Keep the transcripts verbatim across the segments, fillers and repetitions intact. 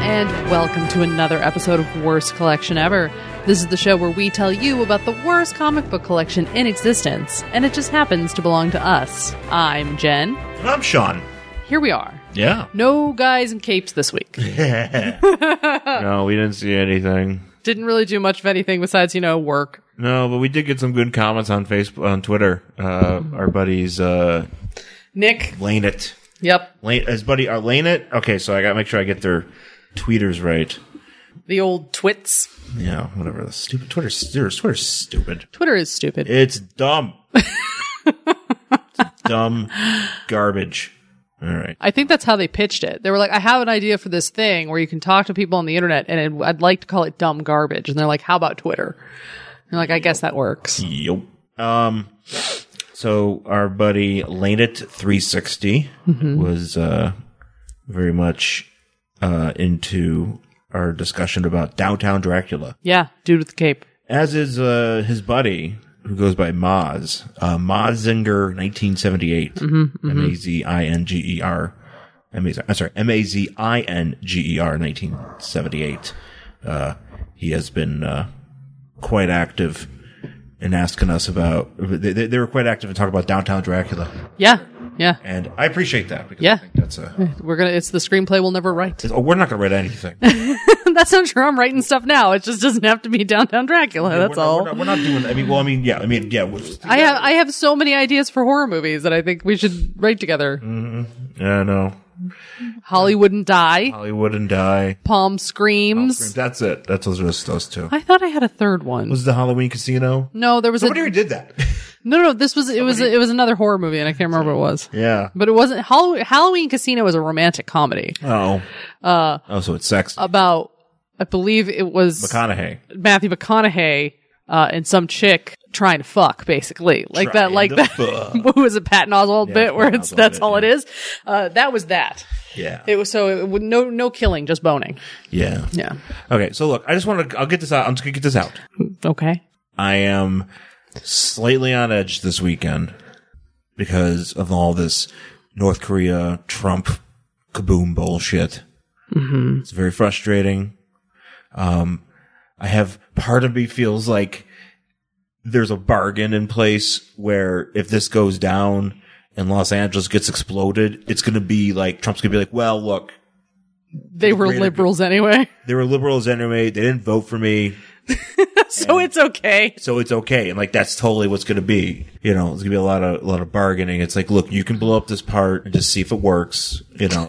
and welcome to another episode of Worst Collection Ever. This is the show where we tell you about the worst comic book collection in existence, and it just happens to belong to us. I'm Jen. And I'm Sean. Here we are. Yeah. No guys in capes this week. No, we didn't see anything. Didn't really do much of anything besides, you know, work. No, but we did get some good comments on Facebook, on Twitter. Uh, our buddies, uh, Nick. Lane It. Yep. Lane, his buddy, uh, Lane It. Okay, so I gotta make sure I get their tweeters right. The old twits. Yeah, whatever. The stupid Twitter's, Twitter's stupid. Twitter is stupid. It's dumb. It's dumb garbage. All right. I think that's how they pitched it. They were like, I have an idea for this thing where you can talk to people on the internet, and it, I'd like to call it dumb garbage. And they're like, how about Twitter? And like, I guess that works. Yep. Um, so our buddy Lane It three sixty mm-hmm. was uh, very much uh, into our discussion about Downtown Dracula. Yeah, dude with the cape. As is uh, his buddy, who goes by Maz, uh, Mazinger nineteen seventy-eight, mm-hmm, mm-hmm. M A Z I N G E R. I'm sorry, M A Z I N G E R, nineteen seventy-eight. Uh, he has been uh, quite active in asking us about, they, they were quite active in talking about Downtown Dracula. Yeah, yeah. And I appreciate that, because yeah. I think that's a... We're gonna, it's the screenplay we'll never write. Oh, we're not going to write anything. That's not true. I'm writing stuff now. It just doesn't have to be Downtown Dracula. Yeah, that's we're all. Not, we're, not, we're not doing. I mean, well, I mean, yeah. I mean, yeah. I have I have so many ideas for horror movies that I think we should write together. Mm-hmm. Yeah, no. Hollywood and Die. Hollywood and Die. Palm Screams. Palm Screams. That's it. That's those just those two. I thought I had a third one. Was it the Halloween Casino? No, there was Somebody a, already did that. No, no, this was, Somebody, it was, it was another horror movie, and I can't remember what it was. Yeah. But it wasn't, Halloween, Halloween Casino was a romantic comedy. Oh. Uh, oh, so it's sex. About, I believe it was McConaughey. Matthew McConaughey, uh, and some chick trying to fuck, basically. Like trying that, like that. What was it, Patton Oswalt yeah, bit, where Patton it's, Oswalt that's bit, all yeah. it is? Uh, that was that. Yeah. It was, so it would, no, no killing, just boning. Yeah. Yeah. Okay, so look, I just want to, I'll get this out. I'm just going to get this out. Okay. I am slightly on edge this weekend because of all this North Korea Trump kaboom bullshit. Mm-hmm. It's very frustrating. Um, I have, part of me feels like there's a bargain in place where if this goes down and Los Angeles gets exploded, it's going to be like, Trump's going to be like, well, look. They were liberals anyway. They were liberals anyway. They didn't vote for me. So and, it's okay. So it's okay. And like, that's totally what's going to be. You know, there's going to be a lot of, a lot of bargaining. It's like, look, you can blow up this part and just see if it works, you know.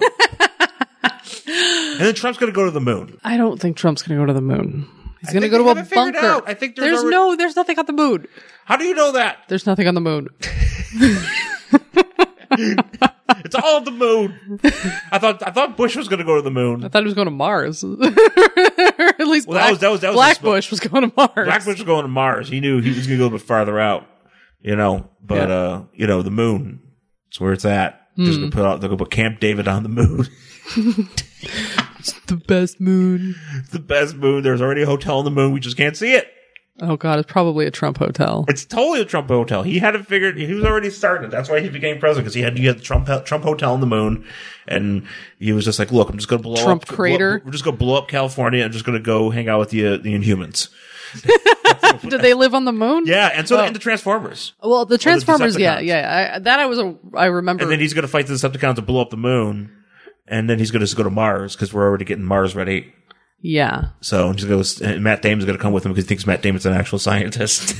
And then Trump's going to go to the moon. I don't think Trump's going to go to the moon. He's going to go to a bunker. Out. I think there's, there's already... no, there's nothing on the moon. How do you know that? There's nothing on the moon. It's all the moon. I thought I thought Bush was going to go to the moon. I thought he was going to Mars. Or at least well, Black, that was, that was, that was Black Bush was going to Mars. Black Bush was going to Mars. He knew he was going to go a little bit farther out, you know. But yeah. uh, you know, the moon. That's where it's at. Mm. Just gonna put out. They're going to put Camp David on the moon. It's the best moon. It's the best moon. There's already a hotel on the moon. We just can't see it. Oh God, it's probably a Trump hotel. It's totally a Trump hotel. He had it figured. He was already starting it. That's why he became president, because he had, he had the Trump Trump hotel on the moon, and he was just like, "Look, I'm just going to blow Trump up Trump crater. Blow, we're just going to blow up California. I'm just going to go hang out with the uh, the Inhumans." Did they live on the moon? Yeah, and so oh. and the Transformers. Well, the Transformers, the yeah, yeah. I, that I was a, I remember. And then he's going to fight the Decepticons to blow up the moon, and then he's going to go to Mars because we're already getting Mars ready. Yeah. So he's going to go, and Matt Damon's going to come with him because he thinks Matt Damon's an actual scientist.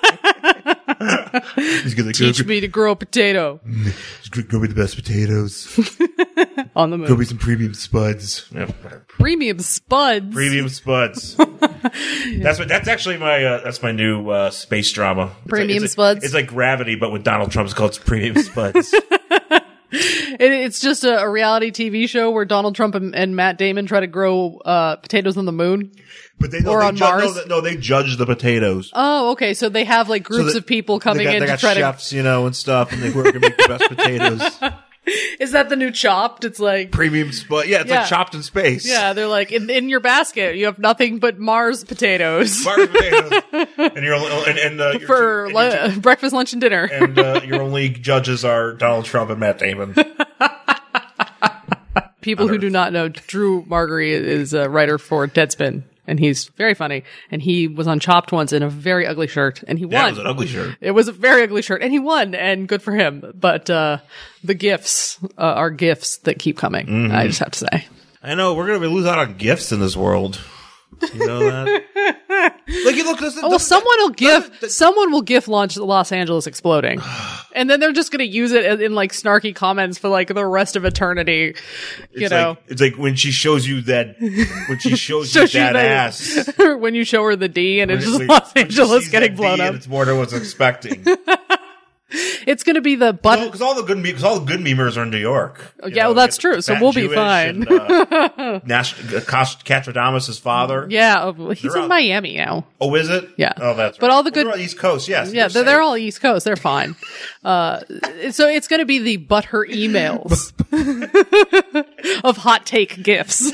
He's going to teach go, me to grow a potato. Grow me the best potatoes on the moon. Grow me some premium spuds. Yeah, premium spuds. Premium spuds. That's what. That's actually my. Uh, that's my new uh, space drama. It's premium like, it's spuds. Like, it's like Gravity, but with Donald Trump's called Premium Spuds. It, it's just a, a reality T V show where Donald Trump and, and Matt Damon try to grow uh, potatoes on the moon. But they, no, or they on ju- Mars. No, no, they judge the potatoes. Oh, okay. So they have like groups so they, of people coming got, in they to got try chefs, to, you know, and stuff, and they work to make the best potatoes. Is that the new Chopped? It's like premium spud. Yeah, it's yeah. like Chopped in space. Yeah, they're like in, in your basket you have nothing but Mars potatoes. Mars potatoes, and you're and, and uh, your, for and lu- your, breakfast, lunch, and dinner. And uh, your only judges are Donald Trump and Matt Damon. people who do not know, Drew Margery is a writer for Deadspin. And he's very funny. And he was on Chopped once in a very ugly shirt. And he won. Yeah, it was an ugly shirt. It was a very ugly shirt. And he won. And good for him. But uh the gifts uh, are gifts that keep coming. Mm-hmm. I just have to say. I know. We're going to lose out on gifts in this world. You know that? Like, you look, this, oh, well, someone will give, someone will gift launch Los Angeles exploding. And then they're just going to use it in, in like snarky comments for like the rest of eternity. You it's know, like, it's like when she shows you that, when she shows you that ass. When you show her the D and it's just like, Los Angeles getting blown up. It's more than I was expecting. It's going to be the butt. Because all the good, because all the good memers are in New York. Yeah, know, well, that's true. So we'll be fine. And, uh, Nash, Castradamus' father. Yeah, he's they're in out. Miami now. Oh, is it? Yeah. Oh, that's right. But all the good all East Coast, yes. Yeah, they're, they're all East Coast. They're fine. uh, so it's going to be the butthurt emails of hot take gifs.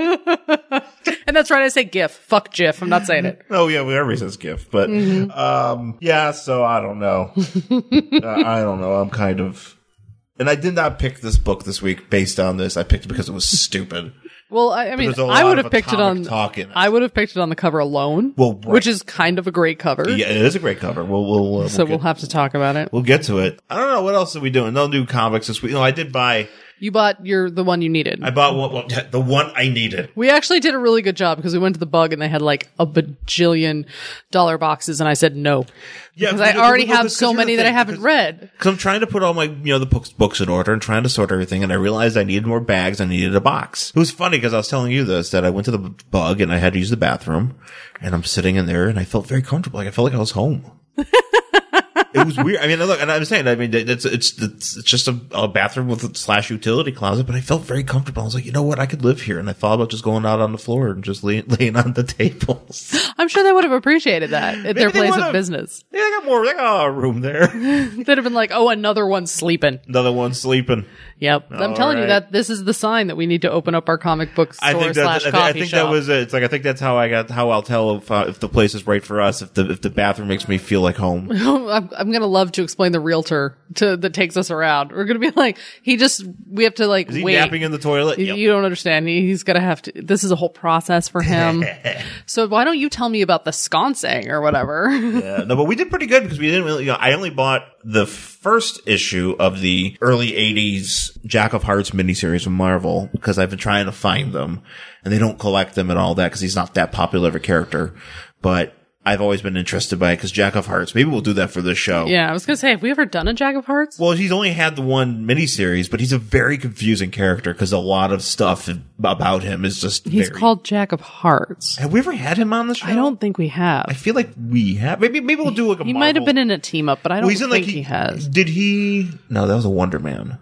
And that's right. I say GIF. Fuck GIF. I'm not saying it. Oh yeah, well, everybody says GIF, but mm-hmm. um, yeah. So I don't know. uh, I don't know. I'm kind of, and I did not pick this book this week based on this. I picked it because it was stupid. Well, I, I mean, I would have picked it on. Talking. I would have picked it on the cover alone. Well, right. Which is kind of a great cover. Yeah, it is a great cover. We'll, we'll, we'll so get, we'll have to talk about it. We'll get to it. I don't know what else are we doing. No new comics this week. No, I did buy. You bought your the one you needed. I bought what, what, the one I needed. We actually did a really good job because we went to the Bug and they had like a bajillion dollar boxes, and I said no. Yeah, because I already have well, so many that I haven't read. Because I'm trying to put all my you know the books books in order and trying to sort everything, and I realized I needed more bags. I needed a box. It was funny because I was telling you this that I went to the Bug and I had to use the bathroom, and I'm sitting in there and I felt very comfortable. Like I felt like I was home. It was weird. I mean, look, and I'm saying, I mean, it's it's it's, it's just a, a bathroom with a slash utility closet, but I felt very comfortable. I was like, you know what, I could live here, and I thought about just going out on the floor and just lay, laying on the tables. I'm sure they would have appreciated that at their place of business. Yeah, they got more. They got a room there. They'd have been like, oh, another one's sleeping. Another one's sleeping. Yep, I'm All telling right. you that this is the sign that we need to open up our comic book store I think slash that, coffee I think shop. that was it. It's like I think that's how I got how I'll tell if uh, if the place is right for us. If the if the bathroom makes me feel like home. I'm, I'm gonna love to explain the realtor to that takes us around. We're gonna be like, he just we have to like is he wait. napping in the toilet. You, yep. you don't understand. He, he's gonna have to. This is a whole process for him. So why don't you tell me about the sconcing or whatever? Yeah, no, but we did pretty good because we didn't really. You know, I only bought the first issue of the early eighties Jack of Hearts miniseries from Marvel because I've been trying to find them, and they don't collect them and all that because he's not that popular of a character. But I've always been interested by it because Jack of Hearts. Maybe we'll do that for this show. Yeah, I was gonna say, have we ever done a Jack of Hearts? Well, he's only had the one miniseries, but he's a very confusing character because a lot of stuff about him is just. He's very... called Jack of Hearts. Have we ever had him on the show? I don't think we have. I feel like we have. Maybe maybe we'll do like a. He Marvel... might have been in a team up, but I don't well, he's think in, like, he, he has. Did he? No, that was a Wonder Man.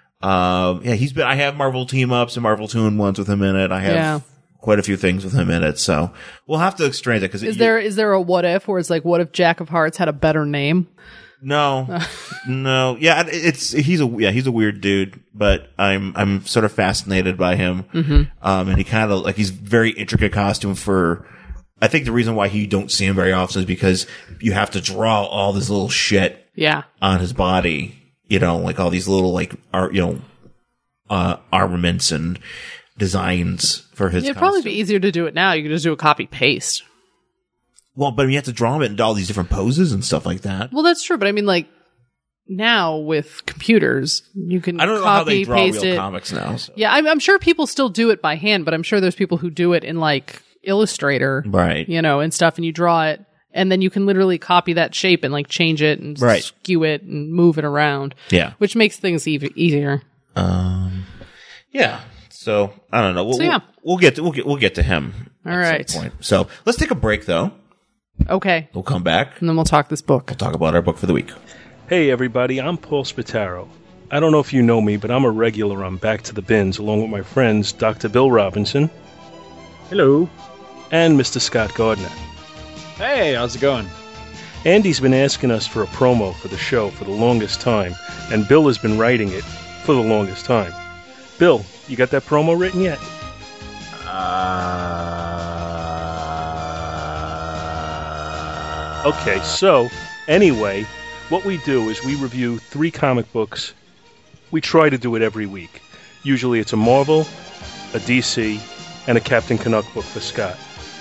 Um, yeah, he's been. I have Marvel team ups and Marvel two in ones with him in it. I have. Yeah. Quite a few things with him in it, so we'll have to exchange it. Because is it, there is there a what if where it's like, what if Jack of Hearts had a better name? No, no, yeah, it's he's a yeah he's a weird dude, but I'm I'm sort of fascinated by him. Mm-hmm. Um, and he kind of like he's very intricate costume for. I think the reason why you don't see him very often is because you have to draw all this little shit yeah on his body, you know, like all these little like art, you know, uh, armaments and. Designs for his. It'd probably be easier to do it now. You could just do a copy paste. Well, but you have to draw him into all these different poses and stuff like that. Well, that's true, but I mean, like now with computers, you can. I don't know copy, how they draw paste real it. comics now. So. Yeah, I'm, I'm sure people still do it by hand, but I'm sure there's people who do it in like Illustrator, right? You know, and stuff, and you draw it, and then you can literally copy that shape and like change it and right. skew it and move it around. Yeah, which makes things e- easier. Um, yeah. So I don't know. We'll, so, yeah. we'll, we'll get to, we'll get we'll get to him. All right. Some point. So let's take a break though. Okay. We'll come back and then we'll talk this book. We'll talk about our book for the week. Hey everybody, I'm Paul Spataro. I don't know if you know me, but I'm a regular on Back to the Bins along with my friends Doctor Bill Robinson. Hello. And Mister Scott Gardner. Hey, how's it going? Andy's been asking us for a promo for the show for the longest time, and Bill has been writing it for the longest time. Bill, you got that promo written yet? Uh... Okay, so, anyway, what we do is we review three comic books. We try to do it every week. Usually it's a Marvel, a D C, and a Captain Canuck book for Scott.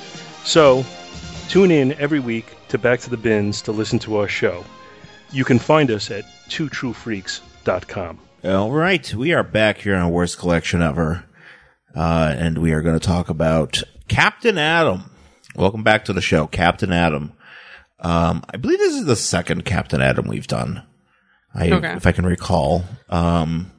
So, tune in every week to Back to the Bins to listen to our show. You can find us at two true freaks dot com. All right, we are back here on Worst Collection Ever, uh, and we are going to talk about Captain Atom. Welcome back to the show, Captain Atom. Um, I believe this is the second Captain Atom we've done, I, Okay. if I can recall, um,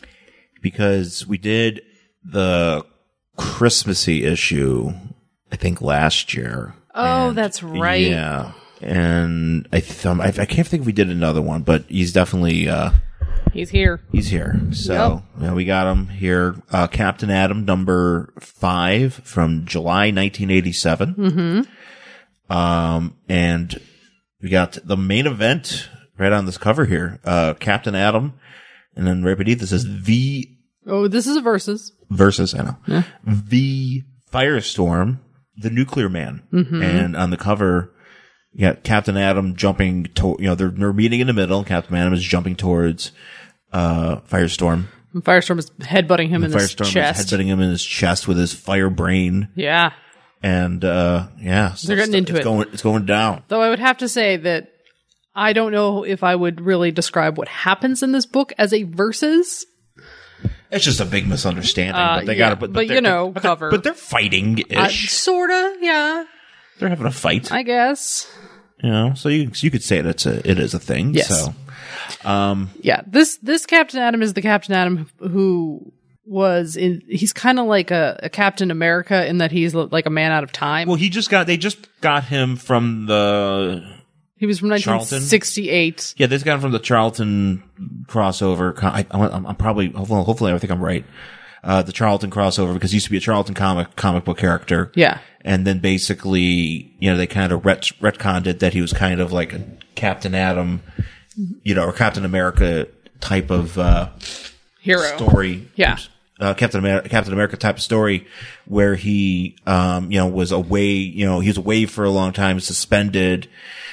because we did the Christmassy issue, I think, last year. Oh, And- that's right. Yeah, and I, th- I I can't think if we did another one, but he's definitely uh, He's here. he's here. So yeah, we got him here. Uh, Captain Atom number five from July nineteen eighty-seven. Mm-hmm. Um, and we got the main event right on this cover here. Uh, Captain Atom, and then right beneath it says V Oh, this is a versus. versus I know V Firestorm, the Nuclear Man, Mm-hmm. and on the cover, you got Captain Atom jumping to, you know, they're, they're meeting in the middle. Captain Atom is jumping towards, uh, Firestorm. And Firestorm is headbutting him in his Firestorm chest. is headbutting him in his chest with his fire brain. Yeah. And, uh, yeah. So They're getting it's, into it's it. Going, it's going down. Though I would have to say that I don't know if I would really describe what happens in this book as a versus. It's just a big misunderstanding, Uh, but they yeah, got to, but, but they're- you know, but they're- cover. But they're fighting-ish. Uh, sorta, yeah, they're having a fight. I guess. You know, so you, you could say that it's a, it is a thing. Yes. So, um, Yeah, this this Captain Atom is the Captain Atom who was in. He's kind of like a, a Captain America in that he's like a man out of time. well, he just got, they just got him from the, he was from nineteen sixty-eight. yeah, they just got him from the Charlton crossover. co- I, I'm, I'm probably, hopefully, hopefully I think I'm right. Uh, the Charlton crossover, because he used to be a Charlton comic, comic book character. Yeah, And then basically, you know, they kind of ret- retconned it that he was kind of like a Captain Atom, you know, or Captain America type of, uh, hero. story. Yeah. Uh, Captain America, Captain America type of story where he, um, you know, was away, you know, he was away for a long time, suspended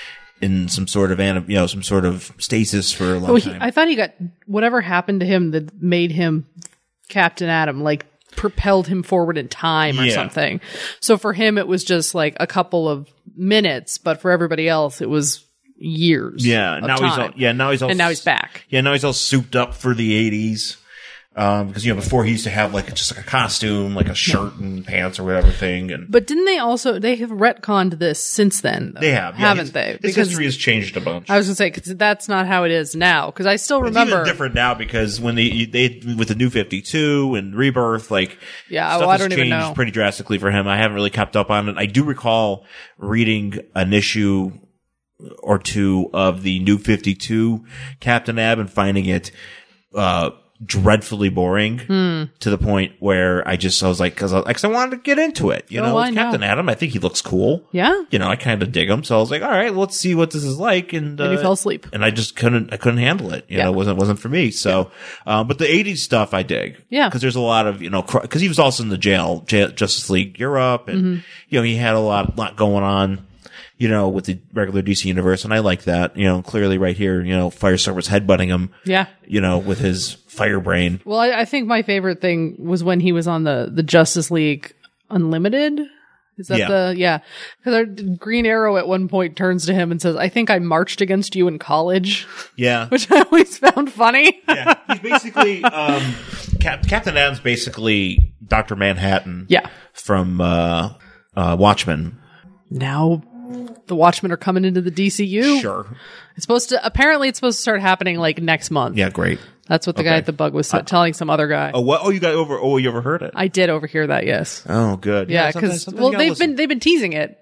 in some sort of, anim- you know, some sort of stasis for a long Oh, he, time. I thought he got whatever happened to him that made him Captain Atom, like propelled him forward in time or Yeah. something. So for him, it was just like a couple of minutes, but for everybody else, it was years. yeah. of Now he's all, time. yeah, now he's all, and now he's back. Yeah. Now he's all souped up for the eighties. Um, because, you know, before he used to have like just like a costume, like a shirt and pants or whatever thing. And But didn't they also, they have retconned this since then, though, they have, yeah, haven't his, they? His history has changed a bunch. I was going to say, because that's not how it is now. Because I still It's remember. even different now because when they they with the New fifty-two and Rebirth, like Yeah, stuff well, I has don't even changed know. pretty drastically for him. I haven't really kept up on it. I do recall reading an issue or two of the New fifty-two Captain Ab and finding it uh dreadfully boring Hmm. to the point where I just I was like because I, 'cause I wanted to get into it. You Oh, know, I it's know. Captain Atom. I think he looks cool. Yeah. You know, I kind of dig him. So I was like, all right, let's see what this is like. And, And you uh, fell asleep. and I just couldn't, I couldn't handle it. You Yeah. know, it wasn't, wasn't for me. So, um, but the eighties stuff I dig. Yeah. Cause there's a lot of, you know, cr- cause he was also in the jail, jail Justice League Europe. And, Mm-hmm. you know, he had a lot, lot going on, you know, with the regular D C universe. And I like that, you know, clearly right here, you know, Firestorm was headbutting him, Yeah. you know, with his fire brain. Well, I, I think my favorite thing was when he was on the, the Justice League Unlimited. Is that Yeah. the, yeah. Because Green Arrow at one point turns to him and says, I think I marched against you in college, Yeah. which I always found funny. Yeah. He's basically, um, Cap- Captain Adam's basically Doctor Manhattan. Yeah. From, uh, uh, Watchmen. Now the Watchmen are coming into the D C U. Sure. It's supposed to, apparently it's supposed to start happening like next month. Yeah, great. That's what the guy Okay. at the Bug was telling some other guy. Oh, what? Oh, you got over. Oh, you overheard it. I did overhear that, yes. Oh, good. Yeah, sometimes- because sometimes well, you gotta they've listen. been they've been teasing it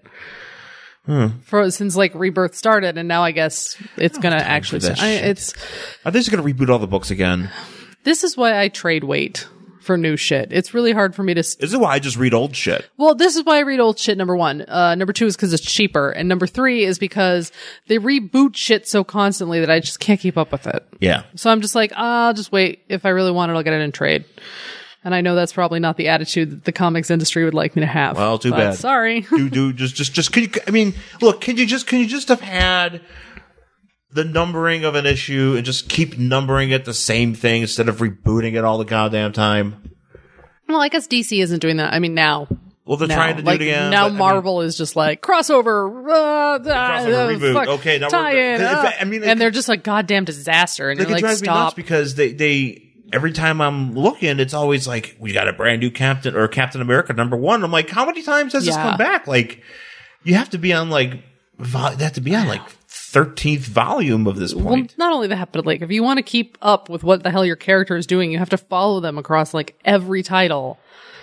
for since like Rebirth started, and now I guess it's gonna actually. that I, shit. it's Are they just going to reboot all the books again? this is why I trade weight for new shit. It's really hard for me to. s- Is it why I just read old shit? Well, this is why I read old shit. Number one, uh, number two is because it's cheaper, and number three is because they reboot shit so constantly that I just can't keep up with it. Yeah. So I'm just like, I'll just wait. If I really want it, I'll get it in trade. And I know that's probably not the attitude that the comics industry would like me to have. Well, too but bad. Sorry. do do just just just can you? I mean, look, can you just can you just have had the numbering of an issue and just keep numbering it the same thing instead of rebooting it all the goddamn time. Well, I guess D C isn't doing that. I mean, now. Well, they're now. trying to do like, it again. Now but, Marvel I mean, is just like, crossover, uh, crossover uh, reboot. fuck, Okay, now tie we're, in, if, uh, I mean, and they're just a goddamn disaster. And Like, you're it like, drives me nuts stop. because they, they, every time I'm looking, it's always like, we got a brand new Captain or Captain America number one. I'm like, how many times has this Yeah. come back? Like, you have to be on like, vol- they have to be on like thirteenth volume of this Well, point. not only that, but like, if you want to keep up with what the hell your character is doing, you have to follow them across like every title.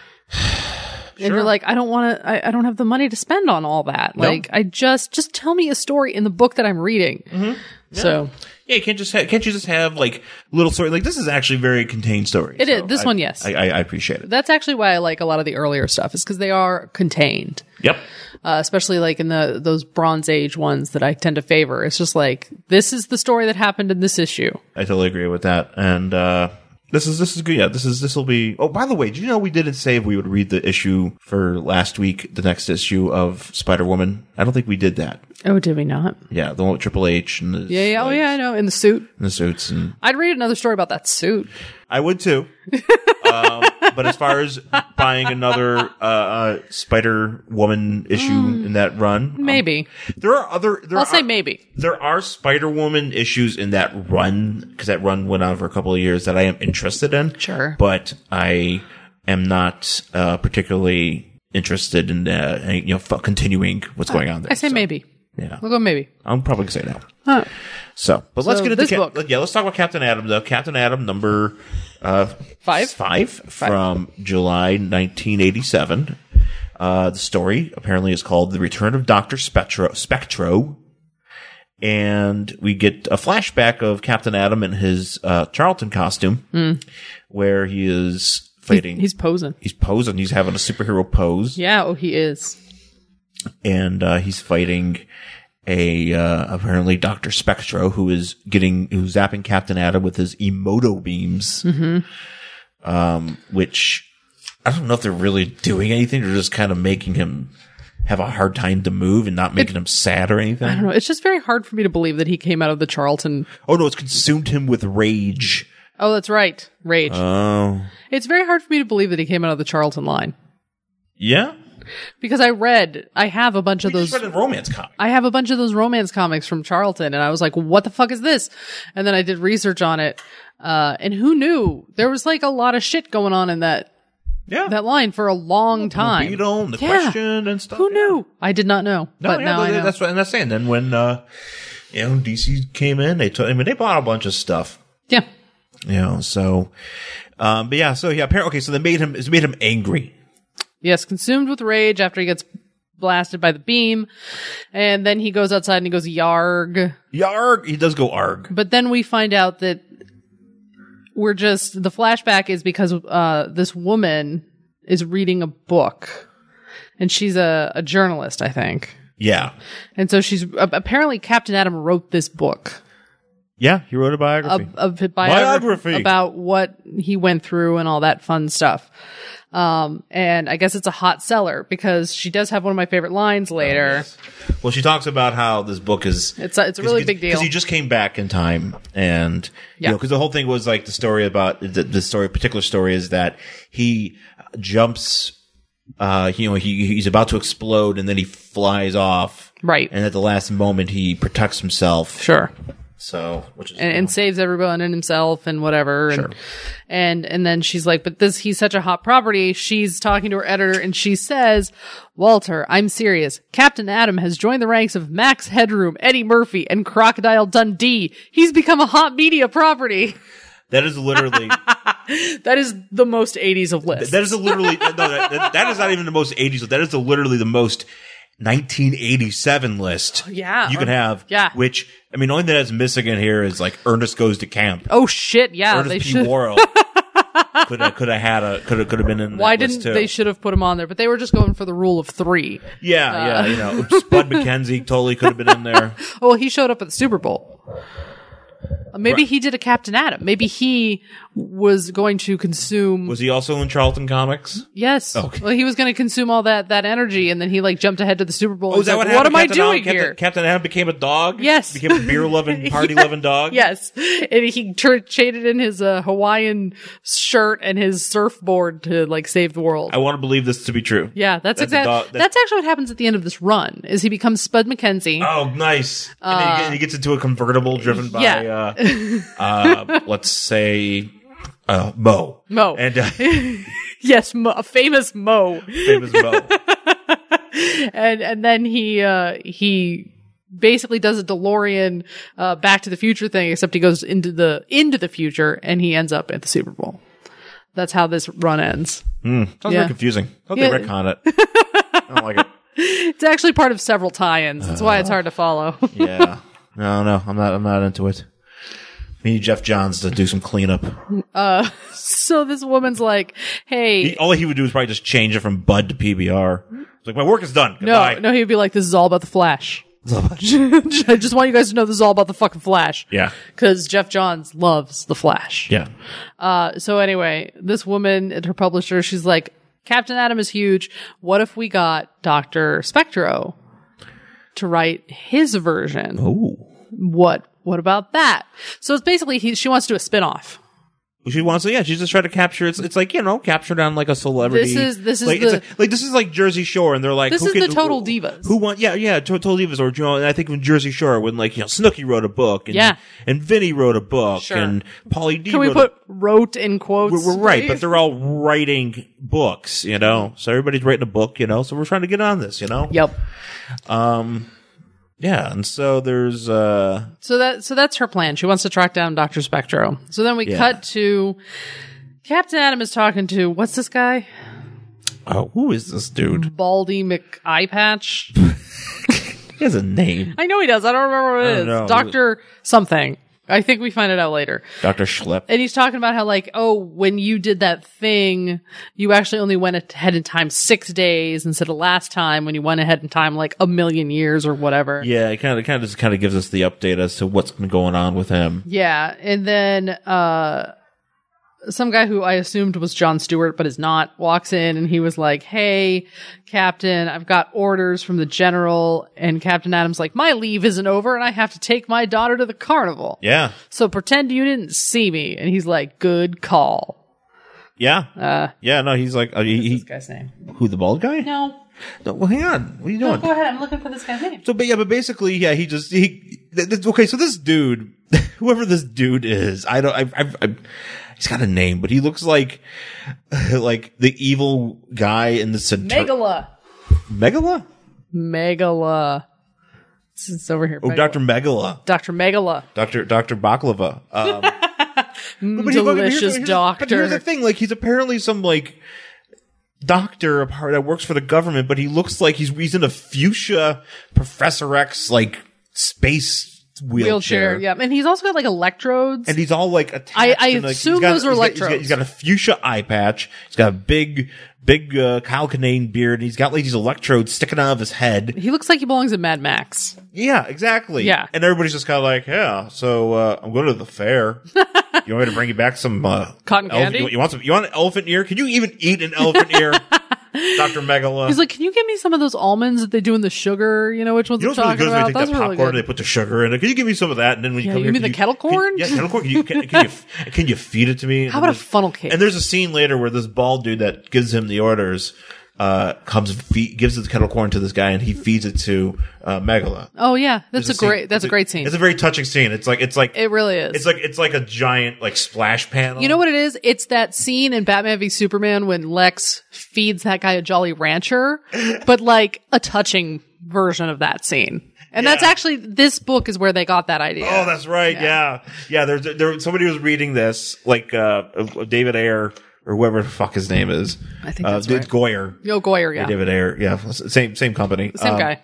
And you're like, I don't want to, I, I don't have the money to spend on all that. No. Like, I just, just tell me a story in the book that I'm reading. Mm-hmm. So Yeah, you can't just ha- can't you just have like little story? Like, this is actually a very contained story. It is. So This I- one, yes. I, I, I appreciate it. that's actually why I like a lot of the earlier stuff, is because they are contained. Yep. Uh, especially like in the those Bronze Age ones that I tend to favor. It's just like, this is the story that happened in this issue. I totally agree with that. And uh this is this is good. Yeah, this is this will be. Oh, by the way, do you know we didn't say if we would read the issue for last week, the next issue of Spider-Woman? I don't think we did that. Oh, did we not? Yeah, the one with Triple H and the Yeah, yeah. Oh, yeah, I know. In the suit. and the suits, and I'd read another story about that suit. I would too. um, but as far as buying another uh, uh Spider-Woman issue in that run, Maybe. um, there are other. There I'll are, say maybe. There are Spider-Woman issues in that run, because that run went on for a couple of years, that I am interested in. Sure. But I am not uh, particularly interested in uh, you know f- continuing what's going on there. I say So, maybe. Yeah, We'll go maybe. I'm probably gonna say no. Huh. So, but let's So get into this Cap- book. yeah. Let's talk about Captain Atom though. Captain Atom number uh, Five? five from July nineteen eighty-seven. Uh, the story apparently is called "The Return of Doctor Spectro." Spectro. And we get a flashback of Captain Atom in his uh, Charlton costume, Mm. where he is fighting. He's posing. He's posing. He's having a superhero pose, Yeah, oh, he is. and uh, he's fighting a uh, apparently Doctor Spectro, who is getting who's zapping Captain Atom with his emoto beams, mm-hmm. um, which I don't know if they're really doing anything. They're just kind of making him have a hard time to move and not making him sad or anything. I don't know. It's just very hard for me to believe that he came out of the Charlton. Oh no, it's consumed him with rage. Oh, that's right. Rage. Oh, It's very hard for me to believe that he came out of the Charlton line. yeah. Because I read, I have a bunch of We those. just read a romance comic. I have a bunch of those romance comics from Charlton, and I was like, what the fuck is this? And then I did research on it. Uh, and who knew? There was like a lot of shit going on in that, Yeah, that line for a long time. Beetle and the Yeah. question and stuff. Who yeah. knew? I did not know. No, but yeah, now I th- know. that's what and that's saying. Then when uh, you know D C came in, they took. I mean, they bought a bunch of stuff. Yeah. You know, so, um, but yeah, so yeah, apparently, okay, so they made him, it made him angry. Yes, consumed with rage after he gets blasted by the beam. And then he goes outside and he goes, yarg. Yarg, he does go arg. But then we find out that we're just, the flashback is because uh, this woman is reading a book. And she's a, a journalist, I think. Yeah, And so she's, apparently Captain Atom wrote this book. yeah, he wrote a biography. A, a biography Biography. about what he went through and all that fun stuff. Um, and I guess it's a hot seller because she does have one of my favorite lines later. Well, she talks about how this book is. It's a, it's a really big deal. Because he just came back in time, and you Yeah. know, because the whole thing was like the story about the, the story. Particular story is that he jumps. Uh, you know, he he's about to explode, and then he flies off. Right. And at the last moment, he protects himself. Sure. So, which is And, and saves everyone and himself and whatever. Sure. And, and, and then she's like, but this, he's such a hot property. She's talking to her editor and she says, Walter, I'm serious. Captain Atom has joined the ranks of Max Headroom, Eddie Murphy, and Crocodile Dundee. He's become a hot media property. that is literally That is the most eighties of lists. that is a literally no that, that, that is not even the most eighties. That is the literally the most nineteen eighty-seven list. Yeah. you can have. Yeah. Which I mean, the only thing that's missing in here is like Ernest Goes to Camp. Oh shit! Yeah, Ernest they P. should. Worrell could have could have had a could have could have been in. Why that list didn't too. they? Should have put him on there, but they were just going for the rule of three. Yeah, Uh. yeah, you know, Spud McKenzie totally could have been in there. Oh, well, he showed up at the Super Bowl. Maybe he did a Captain Atom. Maybe he was going to consume. Was he also in Charlton Comics? Yes. Okay. Well, he was going to consume all that, that energy, and then he like jumped ahead to the Super Bowl. Oh, is that like, what what happened? am Captain I doing Adam, here? Captain, Captain Adam became a dog? Yes. Became a beer-loving, party-loving dog? Yes. And he tur traded in his uh, Hawaiian shirt and his surfboard to like save the world. I want to believe this to be true. Yeah, that's, That's a exactly. dog- That's, that's- actually what happens at the end of this run. Is he becomes Spud McKenzie? Oh, nice. and then he, get- he gets into a convertible driven by, Yeah. uh, uh, let's say, uh, Mo. Mo. And, uh, Yes, Mo, a famous Mo. famous Mo. and and then he uh he basically does a DeLorean uh Back to the Future thing, except he goes into the into the future and he ends up at the Super Bowl. That's how this run ends. Mm, sounds Yeah. very confusing. Hope Yeah. they retcon it. I don't like it. It's actually part of several tie-ins. That's why it's hard to follow. Yeah. No, no, I'm not, I'm not into it. We need Jeff Johns to do some cleanup. So this woman's like, "Hey, He, all he would do is probably just change it from Bud to P B R. It's like, my work is done. no, Goodbye. no." He'd be like, "This is all about the Flash." I just want you guys to know this is all about the fucking Flash. Yeah. Because Jeff Johns loves the Flash. Yeah. Uh, so anyway, this woman and her publisher, she's like, Captain Atom is huge. What if we got Doctor Spectro to write his version? Ooh. What, what about that? So it's basically, he, she wants to do a spin-off. She wants to, yeah, she's just trying to capture, it's, it's like, you know, captured on like a celebrity. This is- this is like, the- it's like, like, this is like Jersey Shore, and they're like, This who is can- the Total who, Divas. Who want, yeah, yeah, to- Total Divas, or, you know, and I think when Jersey Shore, when like, you know, Snooki wrote a book, and, Yeah. and Vinny wrote a book, Sure. and Pauly D Can we wrote put wrote in a, quotes? we're, we're right, please? but they're all writing books, you know, so everybody's writing a book, you know, so we're trying to get on this, you know? Yep. Yeah, and so there's, uh, So that so that's her plan. She wants to track down Doctor Spectro. So then we Yeah. cut to Captain Atom is talking to what's this guy? oh, who is this dude? Baldy McEyepatch. He has a name. I know he does. I don't remember what I it don't is. know. Doctor something. I think we find it out later. Doctor Schlepp. And he's talking about how like, oh, when you did that thing, you actually only went ahead in time six days instead of last time when you went ahead in time like a million years or whatever. Yeah, it kind of, kind of just kind of gives us the update as to what's been going on with him. Yeah, and then uh some guy who I assumed was Jon Stewart but is not walks in and he was like, "Hey, Captain, I've got orders from the general." And Captain Atom's like, "My leave isn't over and I have to take my daughter to the carnival. Yeah, So pretend you didn't see me." And he's like, "Good call." yeah, Uh yeah. No, he's like, uh, he, what's he, this guy's name? who, the bald guy? No. No, well, hang on. What are you No, doing? go ahead. I'm looking for this guy's name. So, but yeah, but basically, yeah, he just he. Th- th- okay, so this dude, whoever this dude is, I don't. I, I, I, he's got a name, but he looks like like the evil guy in the Center- Megala. Megala. Megala. It's, it's over here. Oh, Megala. Doctor Megala, Doctor Megala. Doctor Doctor Baklava. Um, but he- but Delicious here's- here's- doctor. But here's the thing: like, he's apparently some like doctor apart that works for the government, but he looks like he's he's in a fuchsia Professor X like space wheelchair. Wheelchair. Yeah. And he's also got like electrodes. And he's all like attached. I- I and, like, assume he's got- those are he's got- he's got- electrodes. He's got a fuchsia eye patch. He's got a big, big uh, Kyle Kinane beard. And he's got like these electrodes sticking out of his head. He looks like he belongs in Mad Max. Yeah, exactly. Yeah. And everybody's just kind of like, yeah. So uh, I'm going to the fair. You want me to bring you back some uh, Cotton elephant- candy? You, you want some? You want an elephant ear? Can you even eat an elephant ear, Doctor Megala? He's like, "Can you give me some of those almonds that they do in the sugar? You know which ones you know I'm what's really talking good is when about? they take That's that really popcorn and good." they put the sugar in it. Can you give me some of that? And then when you Yeah, come you here, mean can the kettle can- corn? yeah, kettle corn. Can you, can, can you can you feed it to me? How And about a there's- funnel cake? And there's a scene later where this bald dude that gives him the orders uh comes and feed, gives the kettle corn to this guy, and he feeds it to uh, Megala. Oh yeah, that's There's a scene- great. That's it's a great scene. It's a very touching scene. It's like it's like It really is. it's like it's like a giant like splash panel. You know what it is? It's that scene in Batman v Superman when Lex feeds that guy a Jolly Rancher, but like a touching version of that scene. And that's Yeah. actually, this book is where they got that idea. Oh, that's right. Yeah, yeah. there's there somebody was reading this like uh David Ayer or whoever the fuck his name is. I think uh, that's David right. Goyer. Yo, Goyer, yeah. David Ayer. Yeah, same same company. Same Um, guy.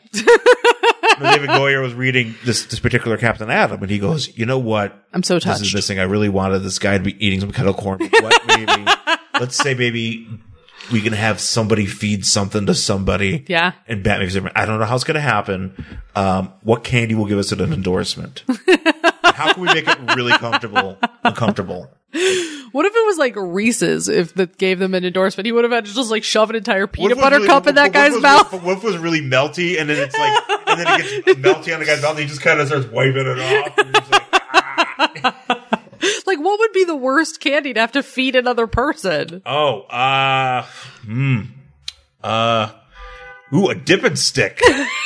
David Goyer was reading this this particular Captain Atom, and he goes, "You know what? I'm so This is touched. missing. I really wanted this guy to be eating some kettle corn. But what maybe? Let's say maybe we can have somebody feed something to somebody. Yeah. And Batman, I don't know how it's going to happen. Um, what candy will give us an endorsement? how can we make it really comfortable, uncomfortable? What if it was like Reese's? If that gave them an endorsement, he would have had to just like shove an entire What peanut if it was butter really- cup in that what if guy's it was- mouth. What if it was really melty, and then it's like, and then it gets melty on the guy's mouth, and he just kind of starts wiping it off. And he's like, ah. Like, what would be the worst candy to have to feed another person? Oh, uh, hmm, uh, ooh, a dipping stick,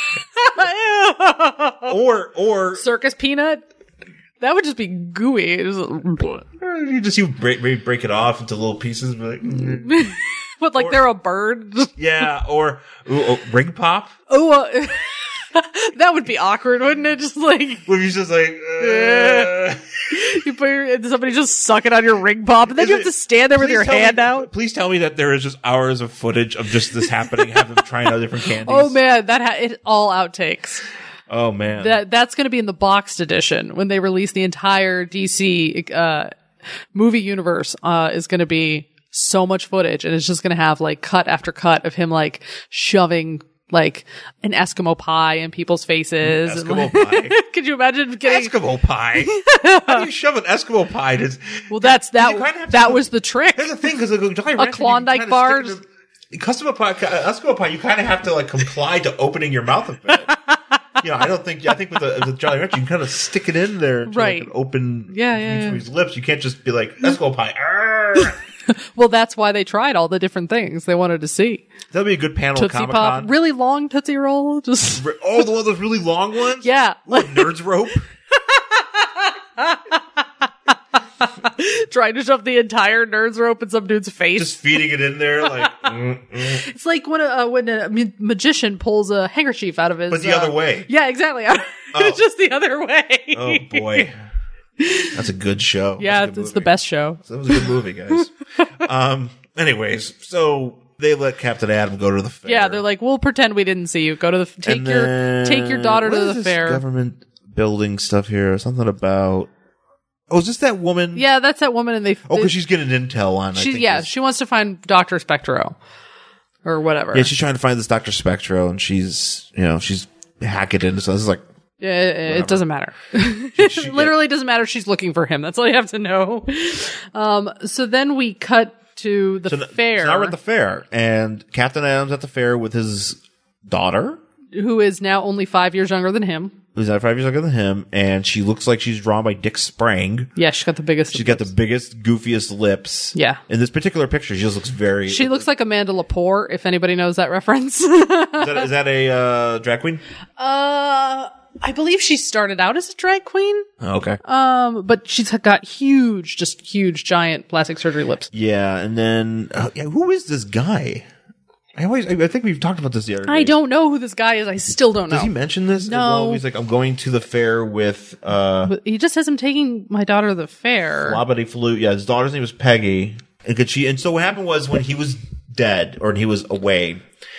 or or Circus peanut? That would just be gooey. It was- you just you break break, break it off into little pieces, but like, mm. What, like they're a bird? yeah, or ooh, oh, ring pop. Oh, uh, that would be awkward, wouldn't it? Just like Where he's just like, uh, you put your, and somebody just suck it on your ring pop, and then Is you have it- to stand there with please your tell hand me, out. Please tell me that there is just hours of footage of just this happening, have them trying out different candies. Oh man, that ha- it all outtakes. Oh man. That that's going to be in the boxed edition when they release the entire D C uh, movie universe. Uh, is going to be so much footage, and it's just going to have like cut after cut of him like shoving like an Eskimo pie in people's faces. and, Eskimo like- pie. Could you imagine getting? Eskimo pie. How do you shove an Eskimo pie? To, Well, that's You that. kinda have to That go- was the trick. Here's the thing, because a Klondike bar? Eskimo pie, Eskimo pie, you kind of have to like comply to opening your mouth a bit. You know, I don't think. I think with the, the Jolly Rancher, you can kind of stick it in there, to Right. Like an open, Yeah, yeah, between yeah. his lips. You can't just be like Eskimo pie. Arr! Well, that's why they tried all the different things they wanted to see. That'd be a good panel Tootsie at Comic Pop, Con. really long Tootsie Roll, just Oh, the one of those really long ones. yeah. What, Nerds Rope. Trying to shove the entire Nerds rope in some dude's face. Just feeding it in there, like. mm, mm. It's like when a uh, when a ma- magician pulls a handkerchief out of his. But the uh, other way. Yeah, exactly. Oh. It's just the other way. Oh boy, that's a good show. Yeah, That's a it's, good it's the movie. best show. That was a good movie, guys. um. Anyways, so they let Captain Adam go to the fair. Yeah, they're like, we'll pretend we didn't see you. Go to the take And your then- take your daughter what to is the this fair. Government building stuff here. Something about. Oh, is this that woman? Yeah, that's that woman, and they. Oh, they- because she's getting intel on. I she think yeah this- she wants to find Doctor Spectro, or whatever. Yeah, she's trying to find this Doctor Spectro, and she's you know she's hacking into. So this is like. Yeah, it, it doesn't matter. she- Literally doesn't matter. She's looking for him. That's all you have to know. Um. So then we cut to the So, th- fair. so now we're at the fair, and Captain Adam's at the fair with his daughter, who is now only five years younger than him. who's not five years younger than him, and she looks like she's drawn by Dick Sprang. Yeah, she's got the biggest. She's got the biggest, goofiest lips. Yeah. In this particular picture, she just looks very. She looks like Amanda Lepore, if anybody knows that reference. Is that, is that a uh, drag queen? uh, I believe she started out as a drag queen. Oh, okay. Um, but she's got huge, just huge, giant plastic surgery lips. Yeah, and then uh, yeah, who is this guy? I always, I, I think we've talked about this the other day. I don't know who this guy is. I still don't know. Does he mention this? No. Well, he's like, I'm going to the fair with uh, But he just says I'm taking my daughter to the fair. Flabity Flute. Yeah, his daughter's name was Peggy. And could she? And so what happened was when he was dead or he was away,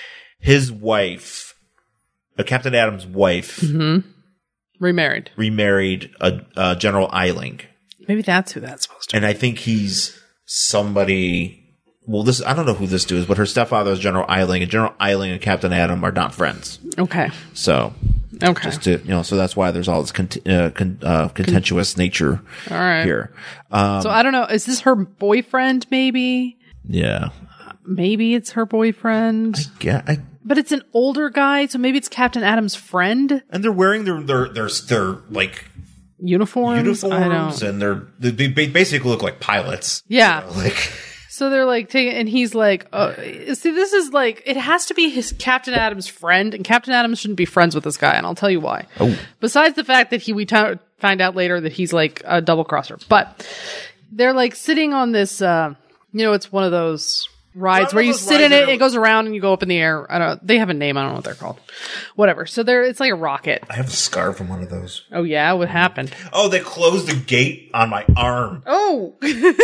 his wife, uh, Captain Adam's wife, Mm-hmm. Remarried. remarried a, uh, General Eiling, Maybe that's who that's supposed to and I think he's somebody. Well, this I don't know who this dude is, but her stepfather is General Eiling, and General Eiling and Captain Adam are not friends. be. Okay. So, Okay. just to you know, so that's why there's all this cont- uh, con- uh, contentious nature All right. here. Um, So I don't know. Is this her boyfriend? Maybe. yeah, Maybe it's her boyfriend. yeah. I, But it's an older guy, so maybe it's Captain Adam's friend. and they're wearing their their their, their like Uniforms. I uniforms, don't. and they're they ba- basically look like pilots. Yeah. You know, like So they're like taking, and he's like, uh, see, this is like, it has to be his Captain Adam's friend, and Captain Adams shouldn't be friends with this guy, and I'll tell you why. Oh. Besides the fact that he, we t- find out later that he's like a double crosser, but they're like sitting on this, uh, you know, it's one of those rides One where of you those sit rides in that it, are- it goes around and you go up in the air. I don't, they have a name, I don't know what they're called. Whatever. So they're, it's like a rocket. I have a scar from one of those. Oh yeah, what happened? Oh, they closed the gate on my arm. Oh!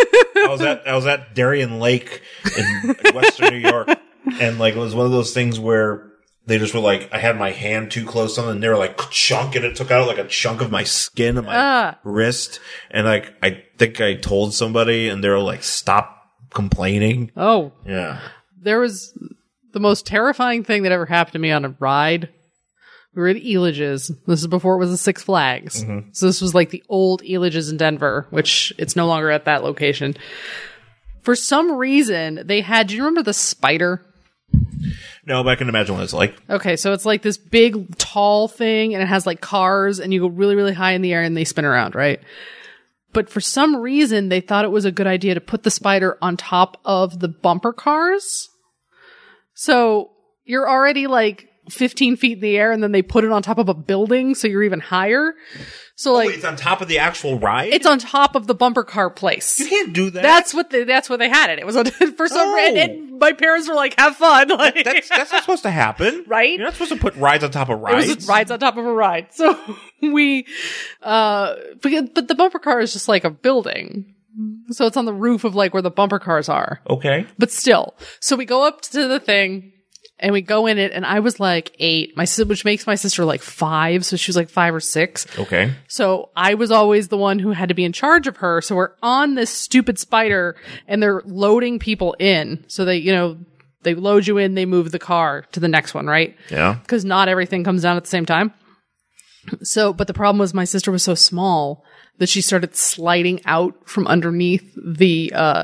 I was at I was at Darien Lake in Western New York, and like it was one of those things where they just were like, I had my hand too close on, and they were like chunk, and it took out like a chunk of my skin and my Ah. wrist, and like I think I told somebody, and they were like, stop complaining. Oh. Yeah, There was the most terrifying thing that ever happened to me on a ride We were at Elages. This is before it was the Six Flags. Mm-hmm. So this was like the old Elages in Denver, which it's no longer at that location. For some reason, they had, do you remember the Spider? No, but I can imagine what it's like. Okay, so it's like this big, tall thing, and it has like cars, and you go really, really high in the air, and they spin around, right? But for some reason, they thought it was a good idea to put the Spider on top of the bumper cars. So you're already like fifteen feet in the air, and then they put it on top of a building, so you're even higher. So like, Wait, it's on top of the actual ride? it's on top of the bumper car place. You can't do that. That's what they, that's what they had it. It was on, for some Oh. reason, and my parents were like, "Have fun!" Like, That's that's not supposed to happen, Right? You're not supposed to put rides on top of it rides. was rides on top of a ride. So we, uh, but, but the bumper car is just like a building. So it's on the roof of like where the bumper cars are. Okay. But still. So we go up to the thing and we go in it, and I was like eight, my si- which makes my sister like five. So she was like five or six. Okay. So I was always the one who had to be in charge of her. So we're on this stupid Spider, and they're loading people in. So they, you know, they load you in, they move the car to the next one, right? Yeah. Because not everything comes down at the same time. So, but the problem was my sister was so small that she started sliding out from underneath the uh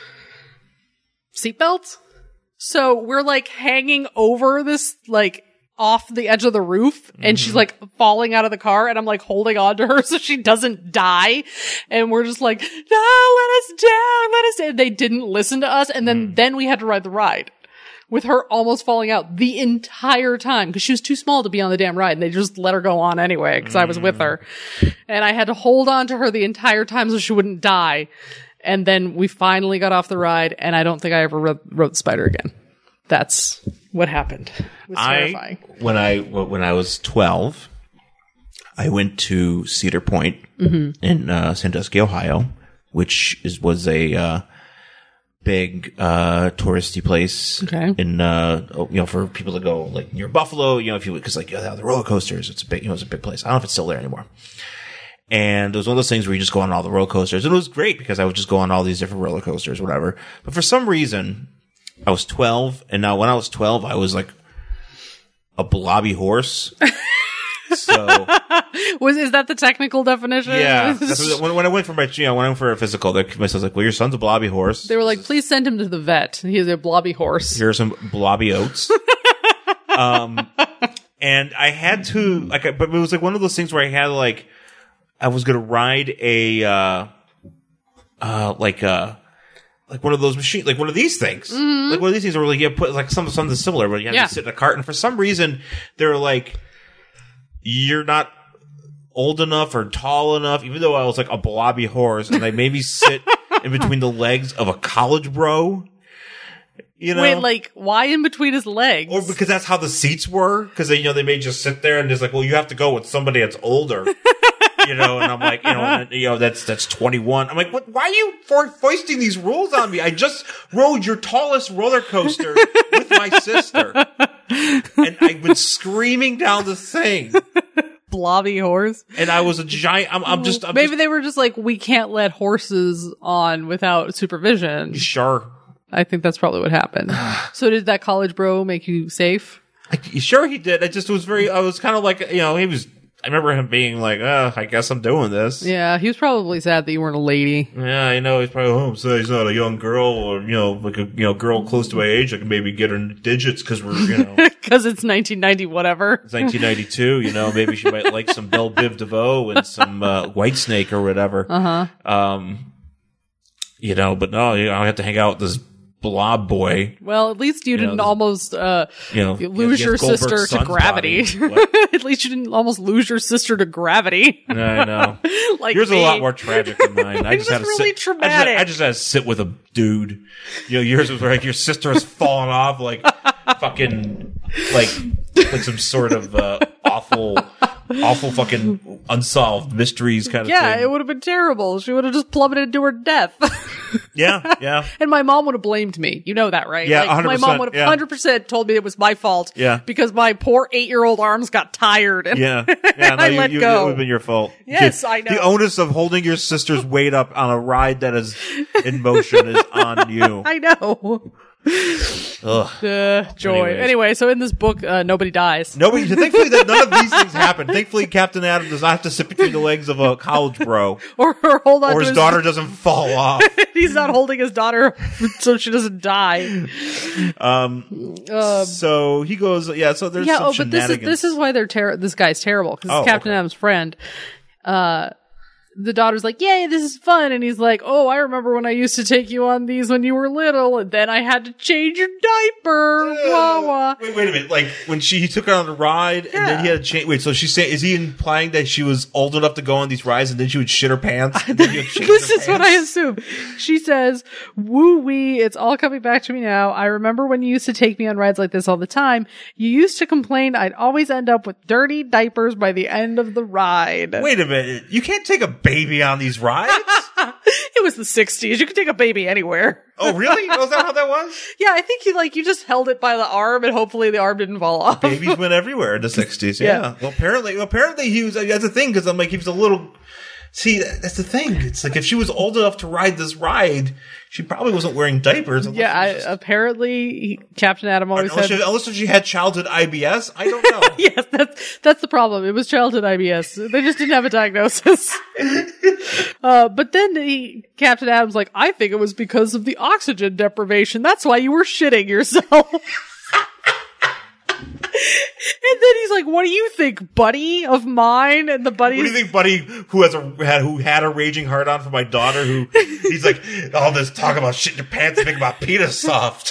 seatbelt. So we're like hanging over this, like off the edge of the roof, and she's like falling out of the car, and I'm like holding on to her so she doesn't die. And we're just like, no, let us down, let us down. They didn't listen to us. And then, then we had to ride the ride with her almost falling out the entire time because she was too small to be on the damn ride, and they just let her go on anyway because I was with her. And I had to hold on to her the entire time so she wouldn't die. And then we finally got off the ride, and I don't think I ever rode, rode the Spider again. That's what happened. It was terrifying. I when I when I was twelve, I went to Cedar Point Mm-hmm. in uh, Sandusky, Ohio, which is was a uh, big uh, touristy place. Okay. In uh, you know, for people to go like near Buffalo, you know, if you because like you know, the roller coasters, it's a big you know it's a big place. I don't know if it's still there anymore. And it was one of those things where you just go on all the roller coasters, and it was great because I would just go on all these different roller coasters, whatever. But for some reason, I was twelve, and now when I was twelve, I was like a blobby horse. So Was is that the technical definition? yeah, that's what, when, when I went for my you know when I went for a physical, they, my son's like, "Well, your son's a blobby horse." They were like, "Please send him to the vet. He's a blobby horse." Here are some blobby oats. um, and I had to like, but it was like one of those things where I had like, I was gonna ride a, uh, uh, like uh like one of those machines, like one of these things, mm-hmm. like one of these things where like you put like some something similar, but you have Yeah. to sit in a cart, and for some reason they're like, you're not old enough or tall enough, even though I was like a blobby horse, and they made me sit in between the legs of a college bro. You know? Wait, like, why in between his legs? Or because that's how the seats were, because they, you know, they may just sit there and just like, well, you have to go with somebody that's older, you know. And I'm like, you know, and, you know, that's that's twenty-one. I'm like, what? Why are you for foisting these rules on me? I just rode your tallest roller coaster with my sister, and I was screaming down the thing. Blobby horse. And I was a giant. I'm, I'm just. I'm Maybe just, they were just like, we can't let horses on without supervision. sure. I think that's probably what happened. So did that college bro make you safe? I, sure he did. I just was very. I was kind of like, you know, he was. I remember him being like, "Uh, I guess I'm doing this." Yeah, he was probably sad that you weren't a lady. Yeah, I know he's probably home, so he's not a young girl or you know, like a you know girl close to my age. I can maybe get her digits because we're you know Because it's nineteen ninety, whatever. it's nineteen ninety-two. You know, maybe she might like some Belle Biv DeVoe and some uh, Whitesnake or whatever. Uh huh. Um, you know, but no, you know, I have to hang out with this blob boy. Well, at least you, You know, didn't this- almost uh, You know, lose he your has Goldberg's sister to son's gravity. body. What? At least you didn't almost lose your sister to gravity. I know. Like Yours is me. a lot more tragic than mine. I It just was had to really sit, traumatic. I just, I just had to sit with a dude. You know, yours was like your sister has fallen off, like fucking, like, like some sort of uh, awful, awful fucking unsolved mysteries kind of Yeah, thing. it would have been terrible. She would have just plummeted to her death. Yeah, yeah. And my mom would have blamed me. You know that, right? Yeah, like, one hundred my percent, mom would have yeah. one hundred percent told me it was my fault. Yeah. Because my poor eight-year-old arms got tired. And Yeah, yeah. No, I you, let you, go. It would have been your fault. Yes, You- I know. The onus of holding your sister's weight up on a ride that is in motion is on you. I know. Ugh. Uh, joy. Anyways. Anyway, so in this book, uh, nobody dies. Nobody. Thankfully, that none of these things happen. Thankfully, Captain Adam does not have to sit between the legs of a college bro, Or, or hold on or to his daughter doesn't fall off. He's not holding his daughter so she doesn't die. Um. Uh, So he goes. Yeah. So there's yeah. some Oh, but this is shenanigans. this is why they're ter- this guy's terrible because Oh, it's Captain okay. Adam's friend. Uh, the daughter's like, "Yay, this is fun," and he's like, "Oh, I remember when I used to take you on these when you were little, and then I had to change your diaper." Wah wah. Wait, wait a minute. Like when she he took her on a ride, and then he had to change. Wait, so she's saying, is he implying that she was old enough to go on these rides, and then she would shit her pants? And then he would change This her is what I pants? assume. She says, "Woo wee, it's all coming back to me now. I remember when you used to take me on rides like this all the time. You used to complain I'd always end up with dirty diapers by the end of the ride." Wait a minute. You can't take a baby on these rides. It was the sixties. You could take a baby anywhere. Oh, really? Was that how that was? Yeah, I think you like you just held it by the arm and hopefully the arm didn't fall off. Babies went everywhere in the sixties. Yeah. Yeah. Well, apparently, well, apparently he was. That's the thing because I'm like he was a little. See, that- that's the thing. It's like if she was old enough to ride this ride, she probably wasn't wearing diapers. unless Yeah, she I, was just- apparently he, Captain Adam always unless, had. she, unless she had childhood I B S. I don't know. Yes, that's that's the problem. It was childhood I B S. They just didn't have a diagnosis. uh, but then he, Captain Adam's like, I think it was because of the oxygen deprivation. That's why you were shitting yourself. And then he's like, "What do you think, buddy of mine?" And the buddy, What do you think, buddy, who has a had who had a raging heart on for my daughter? Who he's like, all this talk about shit in your pants and making my penis soft.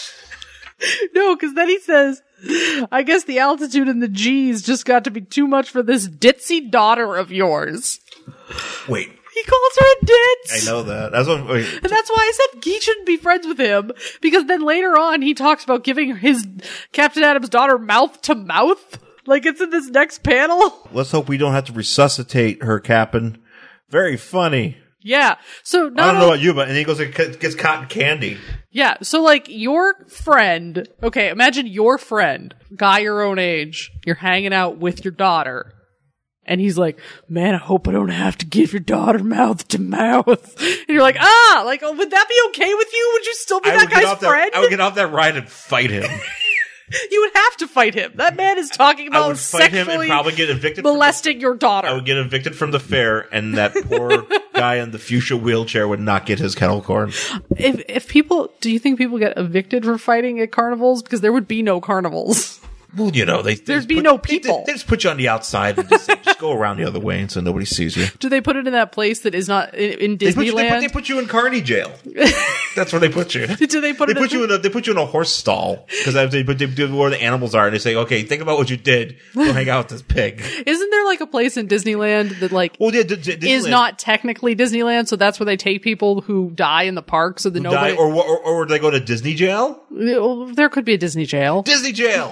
no, because then he says, "I guess the altitude and the G's just got to be too much for this ditzy daughter of yours." Wait, He calls her a ditz. I know that. That's what. Wait, And that's why I said he shouldn't be friends with him, because then later on he talks about giving his Captain Adam's daughter mouth to mouth. Like it's in this next panel. let's hope we don't have to resuscitate her, Captain. Very funny. Yeah. So I not don't know only- about you, but and he goes and gets cotton candy. yeah. So like your friend, okay, imagine your friend, guy your own age, you're hanging out with your daughter. And he's like, "Man, I hope I don't have to give your daughter mouth to mouth." And you're like, ah, like, oh, would that be okay with you? Would you still be I that would, get guy's off friend? that, I would get off that ride and fight him. You would have to fight him. That man is talking I about would fight him and sexually probably get evicted. From the, molesting your daughter. I would get evicted from the fair, and that poor guy in the fuchsia wheelchair would not get his kettle corn. If if people, do you think people get evicted for fighting at carnivals? Because there would be no carnivals. Well, you know, they, they There'd just be put- no they- people. They, they just put you on the outside and just, say, just go around the other way, and so nobody sees you. Do they put it in that place that is not in, in They put, you, they, put, Disneyland? they put you in carny jail. That's where they put you. Do they put They it put in you in a they put you in a horse stall because they put they do where the animals are, and they say, "Okay, think about what you did. Go hang out with this pig." Isn't there like a place in Disneyland that like Well, yeah, D- D- is Disneyland not technically Disneyland? So that's where they take people who die in the park, so that die, nobody. or, or or they go to Disney jail. Well, there could be a Disney jail. Disney jail.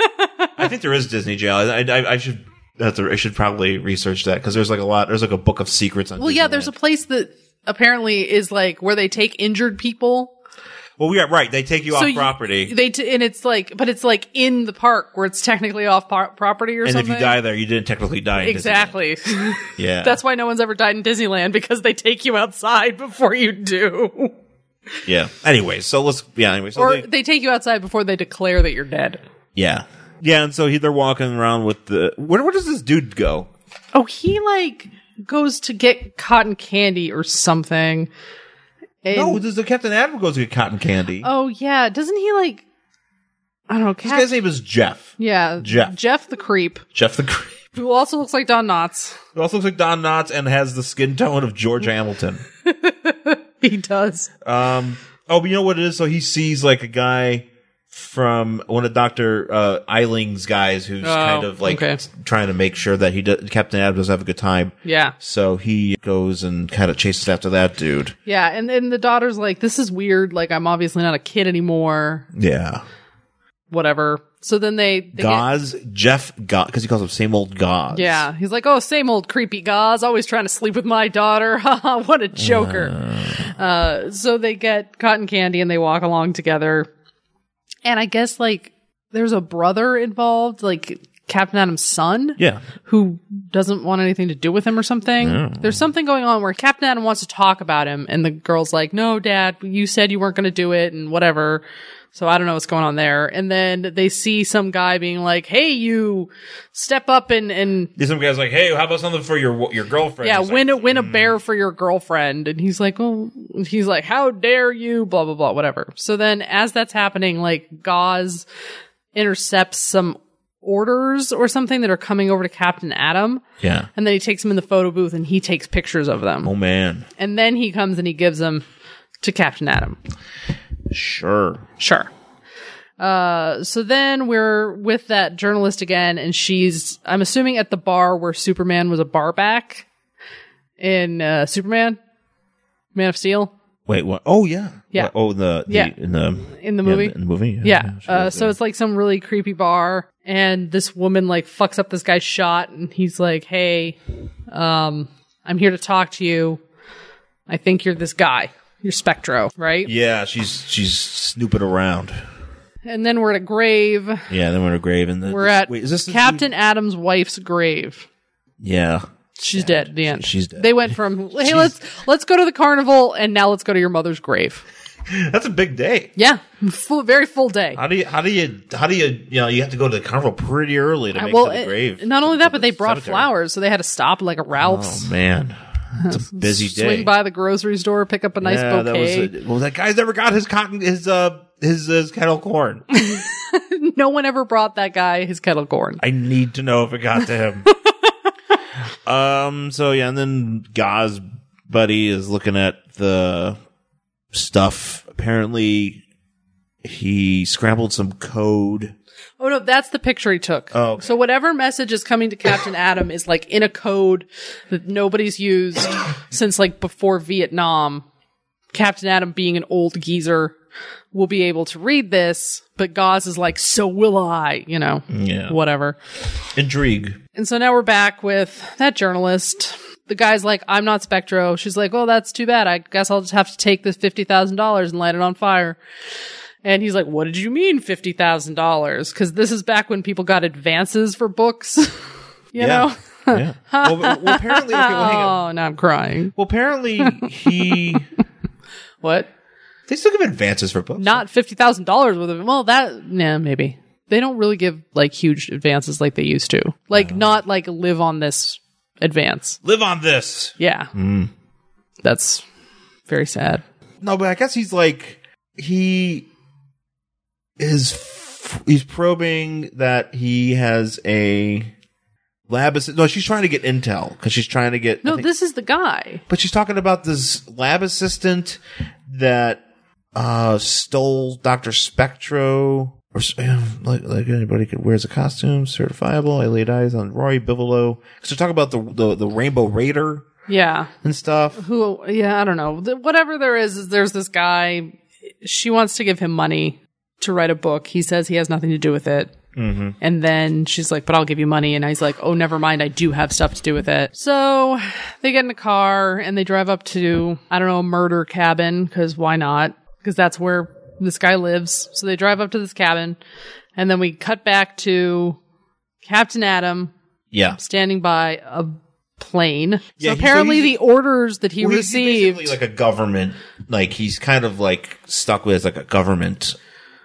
I think there is Disney jail. I, I, I should have to, I should probably research that because there's like a lot. There's like a book of secrets on. Well, yeah, there's a Disneyland. place that apparently is like where they take injured people. Well, we are right. They take you off you- property, They t- and it's like, but it's like in the park where it's technically off par- property or and something. if you die there, you didn't technically die. In Disneyland. exactly. Yeah. That's why no one's ever died in Disneyland, because they take you outside before you do, Yeah. Anyway, so let's. Yeah. Anyway, so or they, they take you outside before they declare that you're dead. yeah. Yeah, and so he, they're walking around with the. Where, where does this dude go? Oh, he like goes to get cotton candy or something. And- No, this is the Captain Adam goes to get cotton candy. Oh yeah, doesn't he like? I don't know. This Cat- guy's name is Jeff. yeah, Jeff. Jeff the creep, Jeff the Creep. who also looks like Don Knotts. He also looks like Don Knotts and has the skin tone of George Hamilton. He does. Um. Oh, but you know what it is? So he sees like a guy from one of Doctor Uh, Eiling's guys who's Oh, kind of like okay. trying to make sure that he do, Captain Adam does have a good time. Yeah. So he goes and kind of chases after that dude. Yeah, and then the daughter's like, "This is weird. Like, I'm obviously not a kid anymore. Yeah. Whatever." So then they, they get, Gauze, Jeff Gauze, because he calls him same old Gauze. yeah, he's like, "Oh, same old creepy Gauze, always trying to sleep with my daughter. Haha, what a joker." Uh, so they get cotton candy and they walk along together. And I guess like there's a brother involved, like Captain Adam's son. Yeah. Who doesn't want anything to do with him or something. There's something going on where Captain Adam wants to talk about him, and the girl's like, "No, Dad, you said you weren't going to do it," and whatever. So I don't know what's going on there. And then they see some guy being like, hey, you step up and, and There's some guy's like, hey, how about something for your your girlfriend? yeah, He's win like, a, win a bear for your girlfriend. And he's like, oh, he's like, how dare you, blah, blah, blah, whatever. So then as that's happening, like Gauze intercepts some orders or something that are coming over to Captain Atom. yeah. And then he takes them in the photo booth and he takes pictures of them. Oh, man. And then he comes and he gives them to Captain Atom. Sure. Sure. Uh, so then we're with that journalist again, and she's, I'm assuming at the bar where Superman was a barback in, uh, Superman? Man of Steel? Wait, what? Oh, yeah. Yeah. What? Oh, the, the Yeah. in the In the yeah, movie? in the movie. Yeah. she Uh, was so there. it's like some really creepy bar, and this woman like fucks up this guy's shot, and he's like, hey, um, I'm here to talk to you. I think you're this guy. You're Spectro, right? yeah, she's she's snooping around. And then we're at a grave. Yeah, then we're at a grave, and then We're at wait, is this the Captain Adam's wife's grave. dude? Yeah, She's dead at the end. she's dead. They went from, hey, let's let's go to the carnival, and now let's go to your mother's grave. that's a big day. Yeah, full, very full day. How do you how do you how do you you know you have to go to the carnival pretty early to make well, it to the it- grave? not to- only to that, but the they brought cemetery. flowers, so they had to stop like a Ralph's. Oh man, it's a busy day. Swing by the grocery store, pick up a nice yeah, bouquet. That was a, well, that guy's never got his cotton his uh his his kettle corn. No one ever brought that guy his kettle corn. I need to know if it got to him. um. So yeah, and then Gauze buddy is looking at the stuff. Apparently, he scrambled some code. Oh no, that's the picture he took. Oh, okay. So whatever message is coming to Captain Atom is like in a code that nobody's used since like before Vietnam. Captain Atom, being an old geezer, will be able to read this, but Gauze is like, so will I, you know, Yeah. whatever. Intrigue. And so now we're back with that journalist. The guy's like, I'm not Spectro. She's like, well, that's too bad. I guess I'll just have to take this fifty thousand dollars and light it on fire. And he's like, what did you mean fifty thousand dollars? Because this is back when people got advances for books, you Yeah. know? Yeah. well, well, apparently, okay, well, hang on. Oh, now I'm crying. Well, apparently he What? they still give advances for books. Not fifty thousand dollars with it. Well, that, nah, maybe. They don't really give like huge advances like they used to. Like, Uh. not like live on this advance. Live on this. Yeah. That's very sad. No, but I guess he's like he is f- he's probing that he has a lab assistant. No, she's trying to get intel because she's trying to get. I No, think- this is the guy. but she's talking about this lab assistant that uh stole Doctor Spectro. Or uh, like, like anybody could wears a costume, certifiable. I laid eyes on Roy Bivolo. Because they're talking about the, the the Rainbow Raider Yeah. and stuff. Who, yeah, I don't know. The- Whatever there is, is there's this guy. She wants to give him money to write a book. He says he has nothing to do with it. Mm-hmm. And then she's like, but I'll give you money. And he's like, oh, never mind. I do have stuff to do with it. So they get in a car and they drive up to, I don't know, a murder cabin. Because why not? Because that's where this guy lives. So they drive up to this cabin. And then we cut back to Captain Atom Yeah. standing by a plane. Yeah, so he- so apparently he's- the orders that he Well, he's- he's received. basically like a government, like he's kind of like stuck with like a government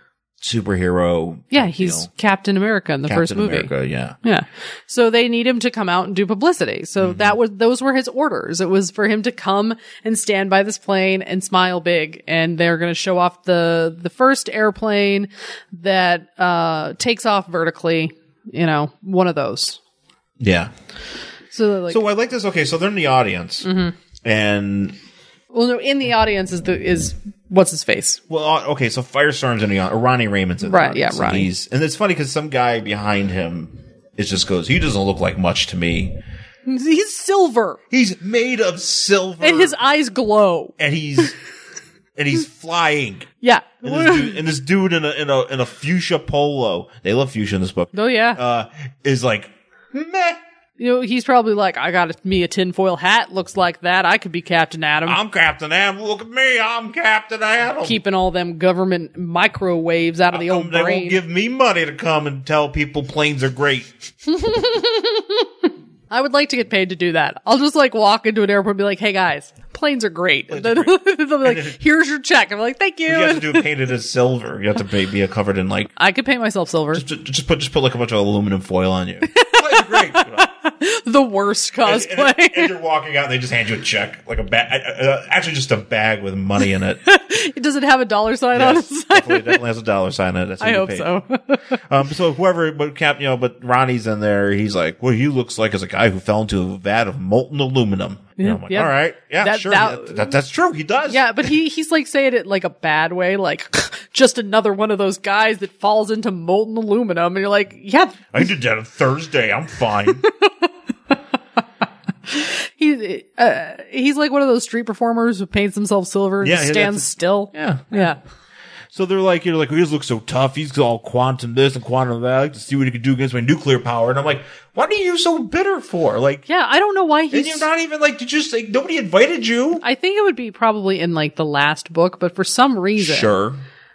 superhero. yeah, type he's deal. Captain America in the Captain first movie. America, yeah. Yeah. So they need him to come out and do publicity. So Mm-hmm. that was, those were his orders. It was for him to come and stand by this plane and smile big. And they're going to show off the, the first airplane that, uh, takes off vertically, you know, one of those. Yeah. So they're like, So I like this. Okay, so they're in the audience, Mm-hmm. and well, no, in the audience is the, is what's his face? well, uh, okay, so Firestorm's in the audience, or Ronnie Raymond's in the Right, audience, yeah, Ronnie. And, he's, and it's funny because some guy behind him is just goes, he doesn't look like much to me. He's silver He's made of silver, and his eyes glow. and he's and he's flying. Yeah. And this dude, and this dude in a in a in a fuchsia polo, they love fuchsia in this book. Oh yeah. Uh, is like meh. You know, he's probably like, I got me a tinfoil hat. Looks like that. I could be Captain Atom. I'm Captain Atom. Look at me. I'm Captain Atom. Keeping all them government microwaves out of the How old come they brain. won't give me money to come and tell people planes are great. I would like to get paid to do that. I'll just like walk into an airport and be like, hey guys, planes are great. And then they'll be like, here's your check. I'm like, thank you. You have to do it painted as silver. You have to be, be covered in like. I could paint myself silver. Just, just put just put like a bunch of aluminum foil on you. Planes are great. You know? The worst cosplay. And, and, and you're walking out, and they just hand you a check, like a bag. Uh, actually, just a bag with money in it. It doesn't have a dollar sign on it. Yes, definitely, definitely has a dollar sign on it. That's how I you hope pay. so. um, so whoever, but Cap, you know, but Ronnie's in there. He's like, well, he looks like as a guy who fell into a vat of molten aluminum. Yeah, and I'm like, yeah. all right, yeah, That- sure, that- yeah, that, that's true. He does. Yeah, but he he's like saying it like a bad way, like just another one of those guys that falls into molten aluminum, and you're like, yeah, I did that on Thursday. I'm fine. he uh, he's like one of those street performers who paints himself silver and Yeah, just yeah, stands that's a- still. yeah. Yeah. So they're like, you're like, he just looks so tough. He's all quantum this and quantum that. I like to see what he can do against my nuclear power. And I'm like, what are you so bitter for? Like, Yeah, I don't know why and he's you're not even like, did you just like, nobody invited you? I think it would be probably in like the last book, but for some reason Sure.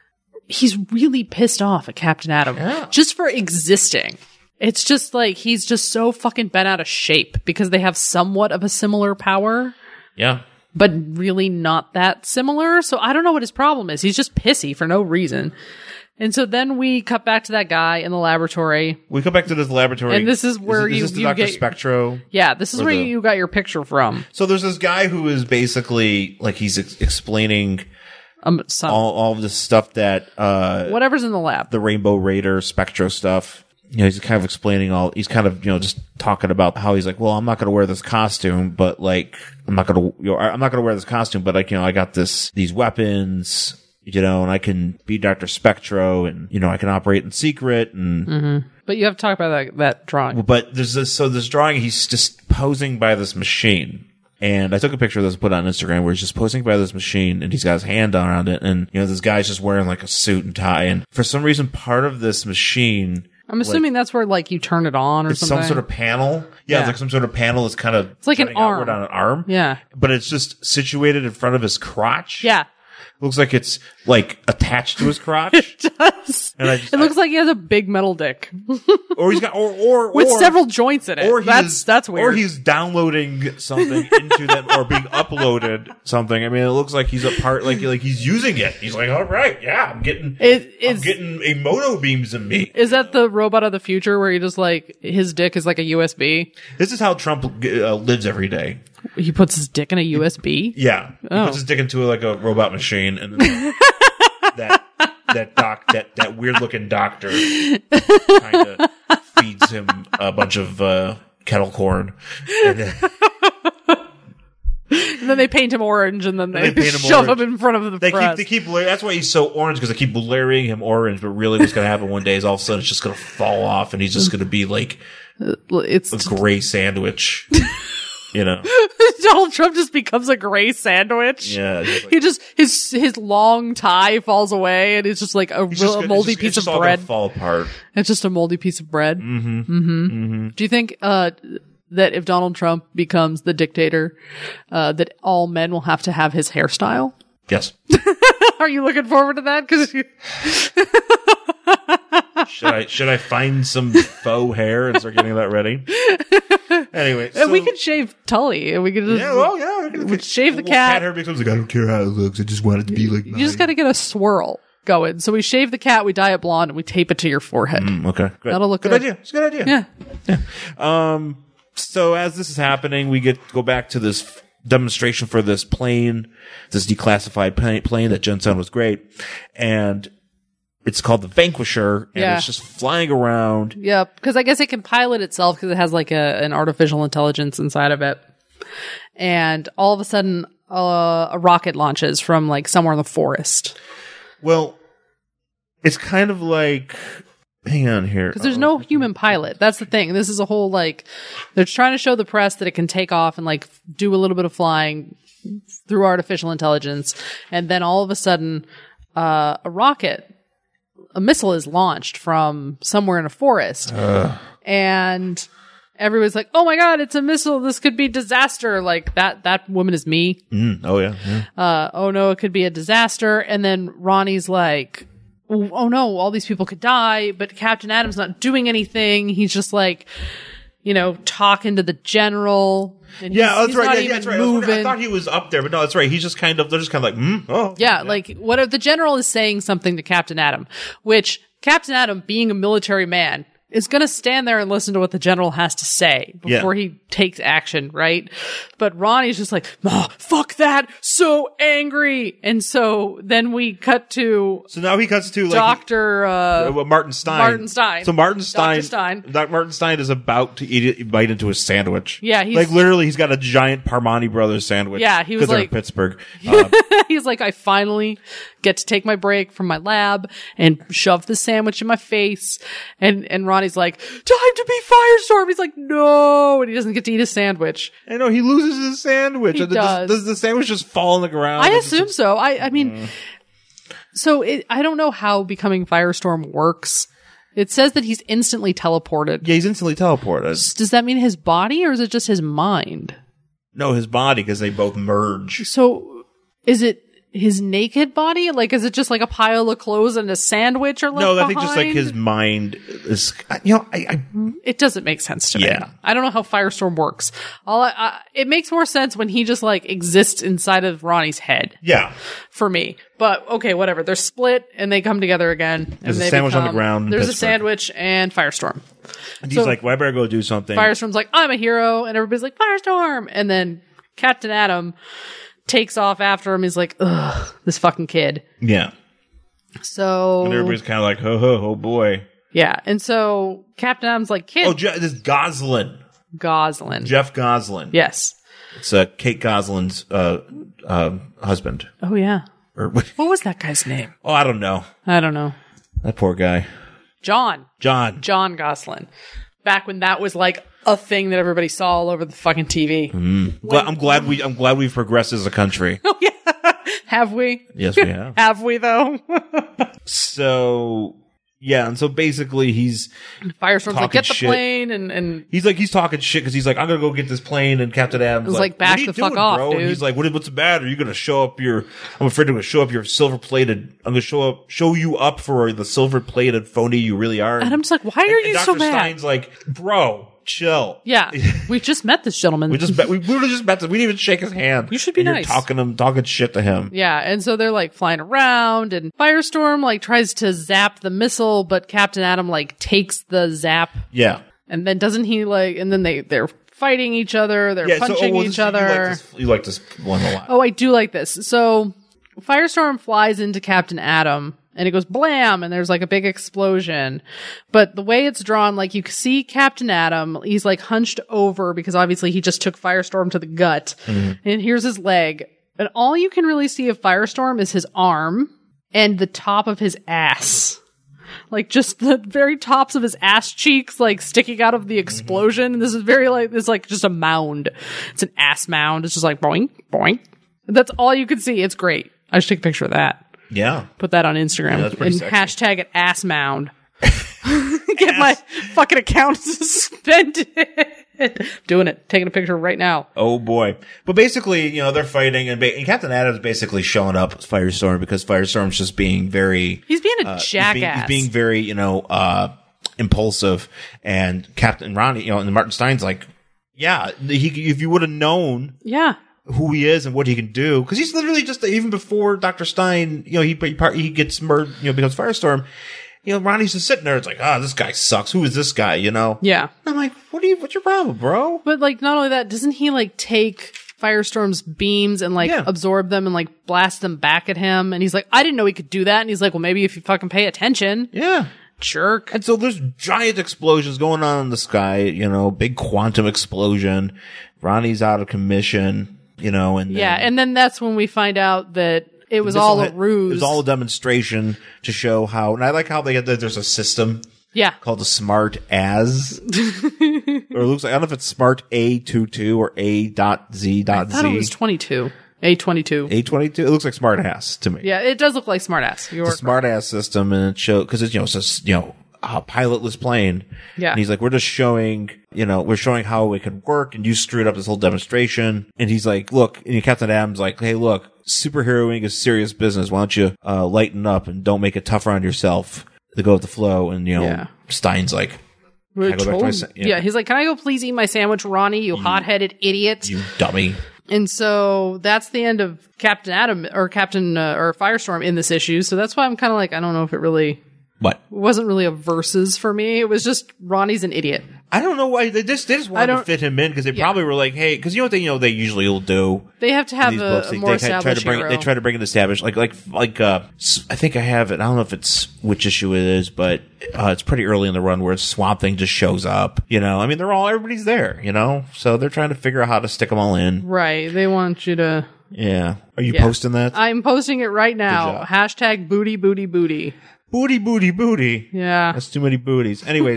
he's really pissed off at Captain Atom Yeah. just for existing. It's just like he's just so fucking bent out of shape because they have somewhat of a similar power, Yeah. but really not that similar. So I don't know what his problem is. He's just pissy for no reason. And so then we cut back to that guy in the laboratory. We come back to this laboratory. And this is where is, you- this the you Doctor get- Spectro? Yeah, this is Or where the- you got your picture from. So there's this guy who is basically like he's ex- explaining Um, some, all, all of this stuff that uh whatever's in the lab. the Rainbow Raider Spectro stuff. You know, he's kind of explaining all, he's kind of, you know, just talking about how he's like, well, I'm not going to wear this costume, but like, I'm not going to, you know, I'm not going to wear this costume, but like, you know, I got this, these weapons, you know, and I can be Doctor Spectro and, you know, I can operate in secret and, But you have to talk about that, that drawing. but there's this, so this drawing, he's just posing by this machine. And I took a picture of this and put it on Instagram where he's just posing by this machine and he's got his hand around it. And, you know, this guy's just wearing like a suit and tie. And for some reason, part of this machine, I'm assuming that's where like you turn it on or it's something. some sort of panel. Yeah, Yeah. it's like some sort of panel that's kind of It's like an jutting outward arm. on an arm. Yeah. But it's just situated in front of his crotch. Yeah. Looks like it's like attached to his crotch. It does. And I just, It looks like he has a big metal dick or he's got, or, or, with or, several joints in it. or he's, that's, that's weird. Or he's downloading something into them or being uploaded something. I mean, it looks like he's a part, like, like he's using it. He's like, all right, yeah, I'm getting, It I'm is, getting a moto beams in me. is that the robot of the future where he just like, his dick is like a U S B? This is how Trump uh, lives every day. He puts his dick in a U S B? Yeah, he Oh. puts his dick into like a robot machine, and then that that doc that that weird looking doctor kind of feeds him a bunch of uh, kettle corn. And then, And then they paint him orange and then they, they paint him shove orange. him in front of the they keep press. they keep lar- that's why he's so orange because they keep layering him orange. But really, what's going to happen one day is all of a sudden it's just going to fall off, and he's just going to be like It's a gray sandwich. You know? Donald Trump just becomes a gray sandwich. Yeah. just like- He just his his long tie falls away and it's just like a It's real just gonna- moldy it's just- piece it's just of all gonna bread. fall apart. It's just a moldy piece of bread. Mm-hmm. Mm-hmm. mm-hmm. Do you think uh that if Donald Trump becomes the dictator, uh that all men will have to have his hairstyle? Yes. Are you looking forward to that? Because Should I should I find some faux hair and start getting that ready? Anyway, so, and we could shave Tully and we could just yeah, well, yeah, we can we'd shave the well, cat. Cat hair becomes like I don't care how it looks. I just want it to be like. You just got to get a swirl going. So we shave the cat, we dye it blonde, and we tape it to your forehead. Mm, okay, good. That'll look good good. idea. It's a good idea. Yeah. Um. So as this is happening, we get go back to this f- demonstration for this plane, this declassified plane, plane that Jen said was great, and it's called the Vanquisher, and Yeah. it's just flying around. Yep, because I guess it can pilot itself because it has like a an artificial intelligence inside of it. And all of a sudden, uh, a rocket launches from like somewhere in the forest Well, it's kind of like. Hang on here. because there's no human pilot. That's the thing. This is a whole like they're trying to show the press that it can take off and like do a little bit of flying through artificial intelligence, and then all of a sudden, uh, a rocket, a missile is launched from somewhere in a forest, and everybody's like, "Oh my god, it's a missile! This could be disaster!" Like that. That woman is me. Mm, oh yeah. yeah. Uh, oh no, it could be a disaster. And then Ronnie's like, "Oh no, all these people could die," but Captain Atom's not doing anything. He's just like, you know, talking to the general. And Yeah, he's, that's he's right. not Yeah, even yeah, that's right. I, was wondering- I moving. thought he was up there, but no, that's right. He's just kind of, they're just kind of like, mm, oh. Yeah, like what if the general is saying something to Captain Atom, which Captain Atom, being a military man, is going to stand there and listen to what the general has to say before Yeah. he takes action, right? But Ronnie's just like, oh, fuck that, so angry. And so then we cut to So now he cuts to like Doctor uh, uh, Martin Stein. Martin Stein. So Martin Stein, Doctor Stein. Doc Martin Stein is about to eat it, bite into a sandwich. Yeah, he's- like literally, he's got a giant Parmani Brothers sandwich. Yeah, he was 'cause they're in like- Pittsburgh. Uh, He's like, I finally get to take my break from my lab and shove the sandwich in my face. And, and Ronnie's like, time to be Firestorm. He's like, no. And he doesn't get to eat a sandwich. I know he loses his sandwich. He And the- does. Does the sandwich just fall on the ground? I It's assume just- so. I, I mean, so it, I don't know how becoming Firestorm works. It says that he's instantly teleported. Yeah, he's instantly teleported. Does that mean his body or is it just his mind? No, his body, because they both merge. So is it his naked body? Like, is it just like a pile of clothes and a sandwich or left No, I think just like behind? his mind is, you know, I, I It doesn't make sense to me. Yeah. I don't know how Firestorm works. All I, I, it makes more sense when he just like exists inside of Ronnie's head yeah. for me. But okay, whatever. They're split and they come together again. And There's a they sandwich on the become- ground in There's a Pittsburgh. sandwich and Firestorm. And he's So- like, well, I better go do something. Firestorm's like, I'm a hero, and everybody's like, Firestorm, and then Captain Atom takes off after him. He's like, ugh, this fucking kid. Yeah. So And everybody's kind of like, oh, oh, oh boy. yeah, and so Captain Atom's like, kid, Oh, Je- this is Goslin. Goslin. Jeff Goslin. Yes. It's uh, Kate Goslin's uh, uh, husband. Oh yeah. Or What was that guy's name? oh, I don't know. I don't know. That poor guy. John. John. John Goslin. Back when that was like a thing that everybody saw all over the fucking T V. Gla- I'm glad we. I'm glad we've progressed as a country. Have we? Yes, we have. Have we though? So yeah, and so basically he's Firestorm's like, Talking get the shit. plane, and and he's like he's talking shit because he's like, I'm gonna go get this plane, and Captain Adams was like, back what are you the fuck doing, off, bro? And dude. he's like, what, what's the matter? Are you gonna show up your? I'm afraid I'm gonna show up your silver plated. I'm gonna show up, show you up for the silver plated phony you really are. and I'm just like, why are And- you and so Doctor mad? Stein's like, bro, chill. Yeah, we just met this gentleman. We just met, we literally just met. We didn't even shake his hand. You should be And you're nice. talking him, talking shit to him. Yeah, and so they're like flying around, and Firestorm like tries to zap the missile, but Captain Atom like takes the zap, Yeah. and then doesn't he like? And then they they're fighting each other, they're Yeah. So, punching oh, well, each this- you other. like this, you like this one a lot. Oh, I do like this. So Firestorm flies into Captain Atom and it goes blam and there's like a big explosion. But the way it's drawn, like you can see Captain Atom, he's like hunched over because obviously he just took Firestorm to the gut. And here's his leg. And all you can really see of Firestorm is his arm and the top of his ass. Like just the very tops of his ass cheeks, like sticking out of the explosion. And this is very like, it's like just a mound. It's an ass mound. It's just like boing, boing. That's all you can see. It's great. I should take a picture of that. Yeah. Put that on Instagram that's pretty and sexy. hashtag it ass mound. Get my fucking account suspended. Doing it. Taking a picture right now. Oh boy. But basically, you know, they're fighting and, ba- and Captain Adams basically showing up as Firestorm because Firestorm's just being very, He's being a uh, he's jackass. being, he's being very, you know, uh, impulsive. And Captain Ronnie, you know, and Martin Stein's like, yeah, he, if you would have known yeah. who he is and what he can do, because he's literally just, even before Doctor Stein, you know, he, he, he gets murdered, you know, becomes Firestorm. You know, Ronnie's just sitting there. It's like, ah, oh, this guy sucks. Who is this guy? You know? Yeah. I'm like, what are you, what's your problem, bro? But like, not only that, doesn't he like take Firestorm's beams and like Yeah. absorb them and like blast them back at him? And he's like, I didn't know he could do that. And he's like, well, maybe if you fucking pay attention, Yeah. jerk. And so there's giant explosions going on in the sky, you know, big quantum explosion. Ronnie's out of commission, you know, and then Yeah. And then that's when we find out that it was this all a had- ruse. It was all a demonstration to show how, and I like how they had, there's a system yeah. called the Smart As, or it looks like, I don't know if it's Smart A twenty-two or A dot Z dot I thought it was Z. twenty-two. A twenty-two. A twenty-two? It looks like Smart Ass to me. Yeah, it does look like smartass. You're The Smart Ass system, and it shows, cause it's, you know, it's just, you know, a pilotless plane. Yeah. And he's like, we're just showing, you know, we're showing how it can work, and you screwed up this whole demonstration. And he's like, look, and Captain Adams like, hey, look, superheroing is serious business. Why don't you, uh, lighten up and don't make it tougher on yourself to go with the flow? And, you know, Yeah. Stein's like, Can I go back to my sa- yeah. yeah. he's like, can I go please eat my sandwich, Ronnie, you, you hot-headed idiot? You dummy. And so that's the end of Captain Atom, or Captain, uh, or Firestorm in this issue. So that's why I'm kind of like, I don't know if it really... What? It wasn't really a versus for me. It was just Ronnie's an idiot. I don't know why they just they just wanted to fit him in because they yeah. probably were like, hey, because you know what they you know they usually will do. They have to have these a, books. a They, more they established try to bring hero. they try to bring an established like like like uh I think I have it. I don't know if it's which issue it is, but uh, it's pretty early in the run where Swamp Thing just shows up. You know, I mean they're all everybody's there. You know, so they're trying to figure out how to stick them all in. Right. They want you to. Yeah. Are you Yeah. posting that? I'm posting it right now. job. Hashtag booty booty booty. Booty, booty, booty. Yeah. That's too many booties. Anyways.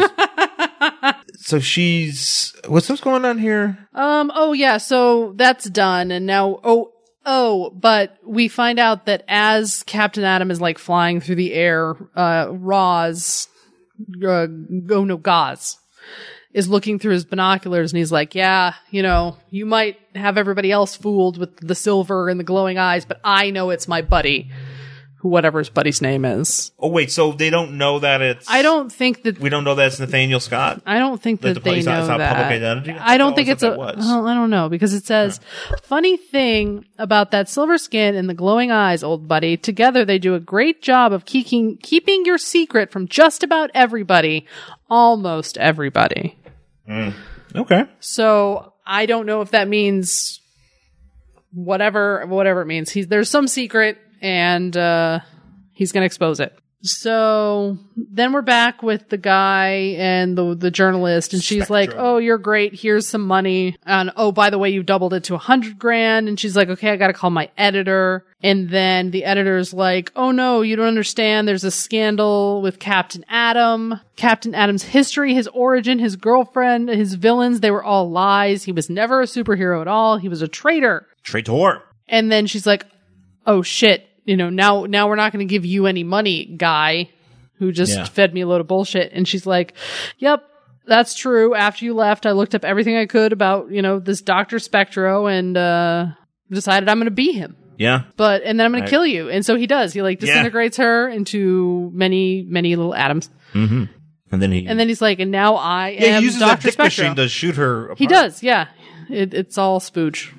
So she's, what's what's going on here? Um, oh yeah, so that's done, and now, oh, oh, but we find out that as Captain Atom is like flying through the air, uh, Roz, uh, oh no, Gaz, is looking through his binoculars, and he's like, yeah, you know, you might have everybody else fooled with the silver and the glowing eyes, but I know it's my buddy. Whatever his buddy's name is. Oh wait, so they don't know that it's... I don't think that... We don't know that's Nathaniel Scott? I don't think that, the they police- know it's not that. public identity? I don't Oh, think I it's thought a... that was. Well, I don't know, because it says, funny thing about that silver skin and the glowing eyes, old buddy, together they do a great job of keeping, keeping your secret from just about everybody. Almost everybody. Mm. Okay. So, I don't know if that means whatever, whatever it means. He's, there's some secret, and, uh... he's going to expose it. So then we're back with the guy and the the journalist, and she's like, oh, you're great. Here's some money. And oh, by the way, you doubled it to a hundred grand. And she's like, okay, I got to call my editor. And then the editor's like, oh no, you don't understand. There's a scandal with Captain Atom. Captain Atom's history, his origin, his girlfriend, his villains, they were all lies. He was never a superhero at all. He was a traitor. Traitor. And then she's like, oh shit. You know, now, now we're not going to give you any money, guy who just Yeah. fed me a load of bullshit. And she's like, yep, that's true. After you left, I looked up everything I could about, you know, this Doctor Spectro and, uh, decided I'm going to be him. Yeah. But, and then I'm going Right. to kill you. And so he does. He like Yeah. disintegrates her into many, many little atoms. Mm-hmm. And then he... And then he's like, and now I yeah, am he uses Doctor that dick Spectro. machine to shoot her apart. He does. Yeah. It, it's all spooch.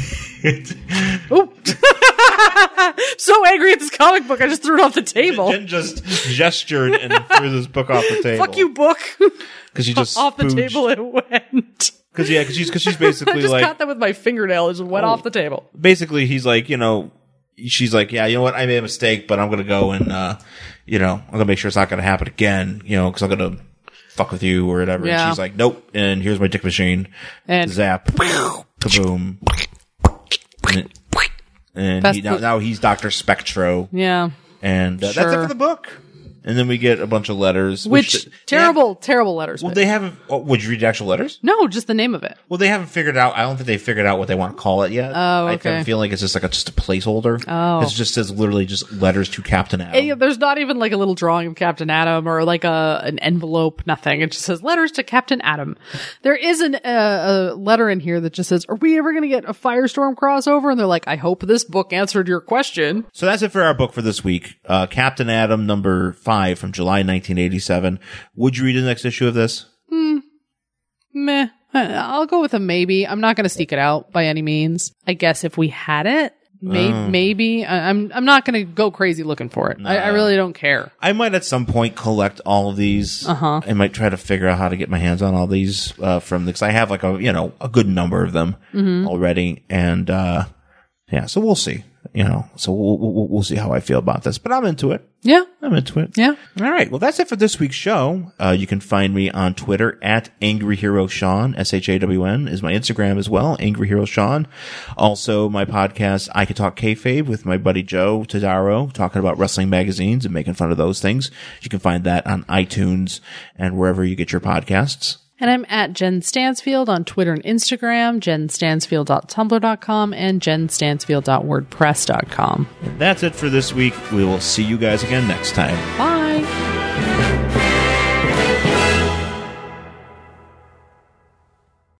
Ooh. So angry at this comic book, I just threw it off the table. Jen just gestured and threw this book off the table. Fuck you, book. Because she just Off the spooged. table it went. Because yeah, because she's because she's I basically just like caught that with my fingernail. It just went Oh. off the table. basically he's like, you know, she's like, yeah, you know what, I made a mistake, but I'm gonna go and uh, you know, I'm gonna make sure it's not gonna happen again, you know, because I'm gonna fuck with you or whatever. Yeah. And she's like, nope. And here's my dick machine. And Zap. Kaboom. And, it- and Best he, now, book- now he's Doctor Spectro. yeah. And uh, that's it Sure. for the book. And then we get a bunch of letters. Which, they- terrible, terrible letters. Well, but- they haven't. Oh, would you read the actual letters? no, just the name of it. Well, they haven't figured out. I don't think they figured out what they want to call it yet. Oh, I okay. kind of feel like it's just like a, just a placeholder. Oh. It just says literally just letters to Captain Atom. And there's not even like a little drawing of Captain Atom or like a an envelope, nothing. It just says letters to Captain Atom. There is an, uh, a letter in here that just says, are we ever going to get a Firestorm crossover? And they're like, I hope this book answered your question. So that's it for our book for this week. Uh, Captain Atom number five from July nineteen eighty-seven. Would you read the next issue of this? Meh. I'll go with a maybe. I'm not going to seek it out by any means. I guess if we had it, may- Oh. maybe. I- I'm I'm not going to go crazy looking for it. I, I really don't care. I might at some point collect all of these. Uh-huh. I might try to figure out how to get my hands on all these uh, from because I have like a you know a good number of them Mm-hmm. already, and uh, yeah, so we'll see. You know, so we'll, we'll we'll see how I feel about this, but I'm into it. Yeah. I'm into it. Yeah. All right. Well, that's it for this week's show. Uh, you can find me on Twitter at Angry Hero Sean. S H A W N is my Instagram as well. Angry Hero Sean. Also, my podcast, I Can Talk Kayfabe with my buddy Joe Tadaro, talking about wrestling magazines and making fun of those things. You can find that on iTunes and wherever you get your podcasts. And I'm at Jen Stansfield on Twitter and Instagram, jen stansfield dot tumblr dot com and jen stansfield dot wordpress dot com. That's it for this week. We will see you guys again next time. Bye.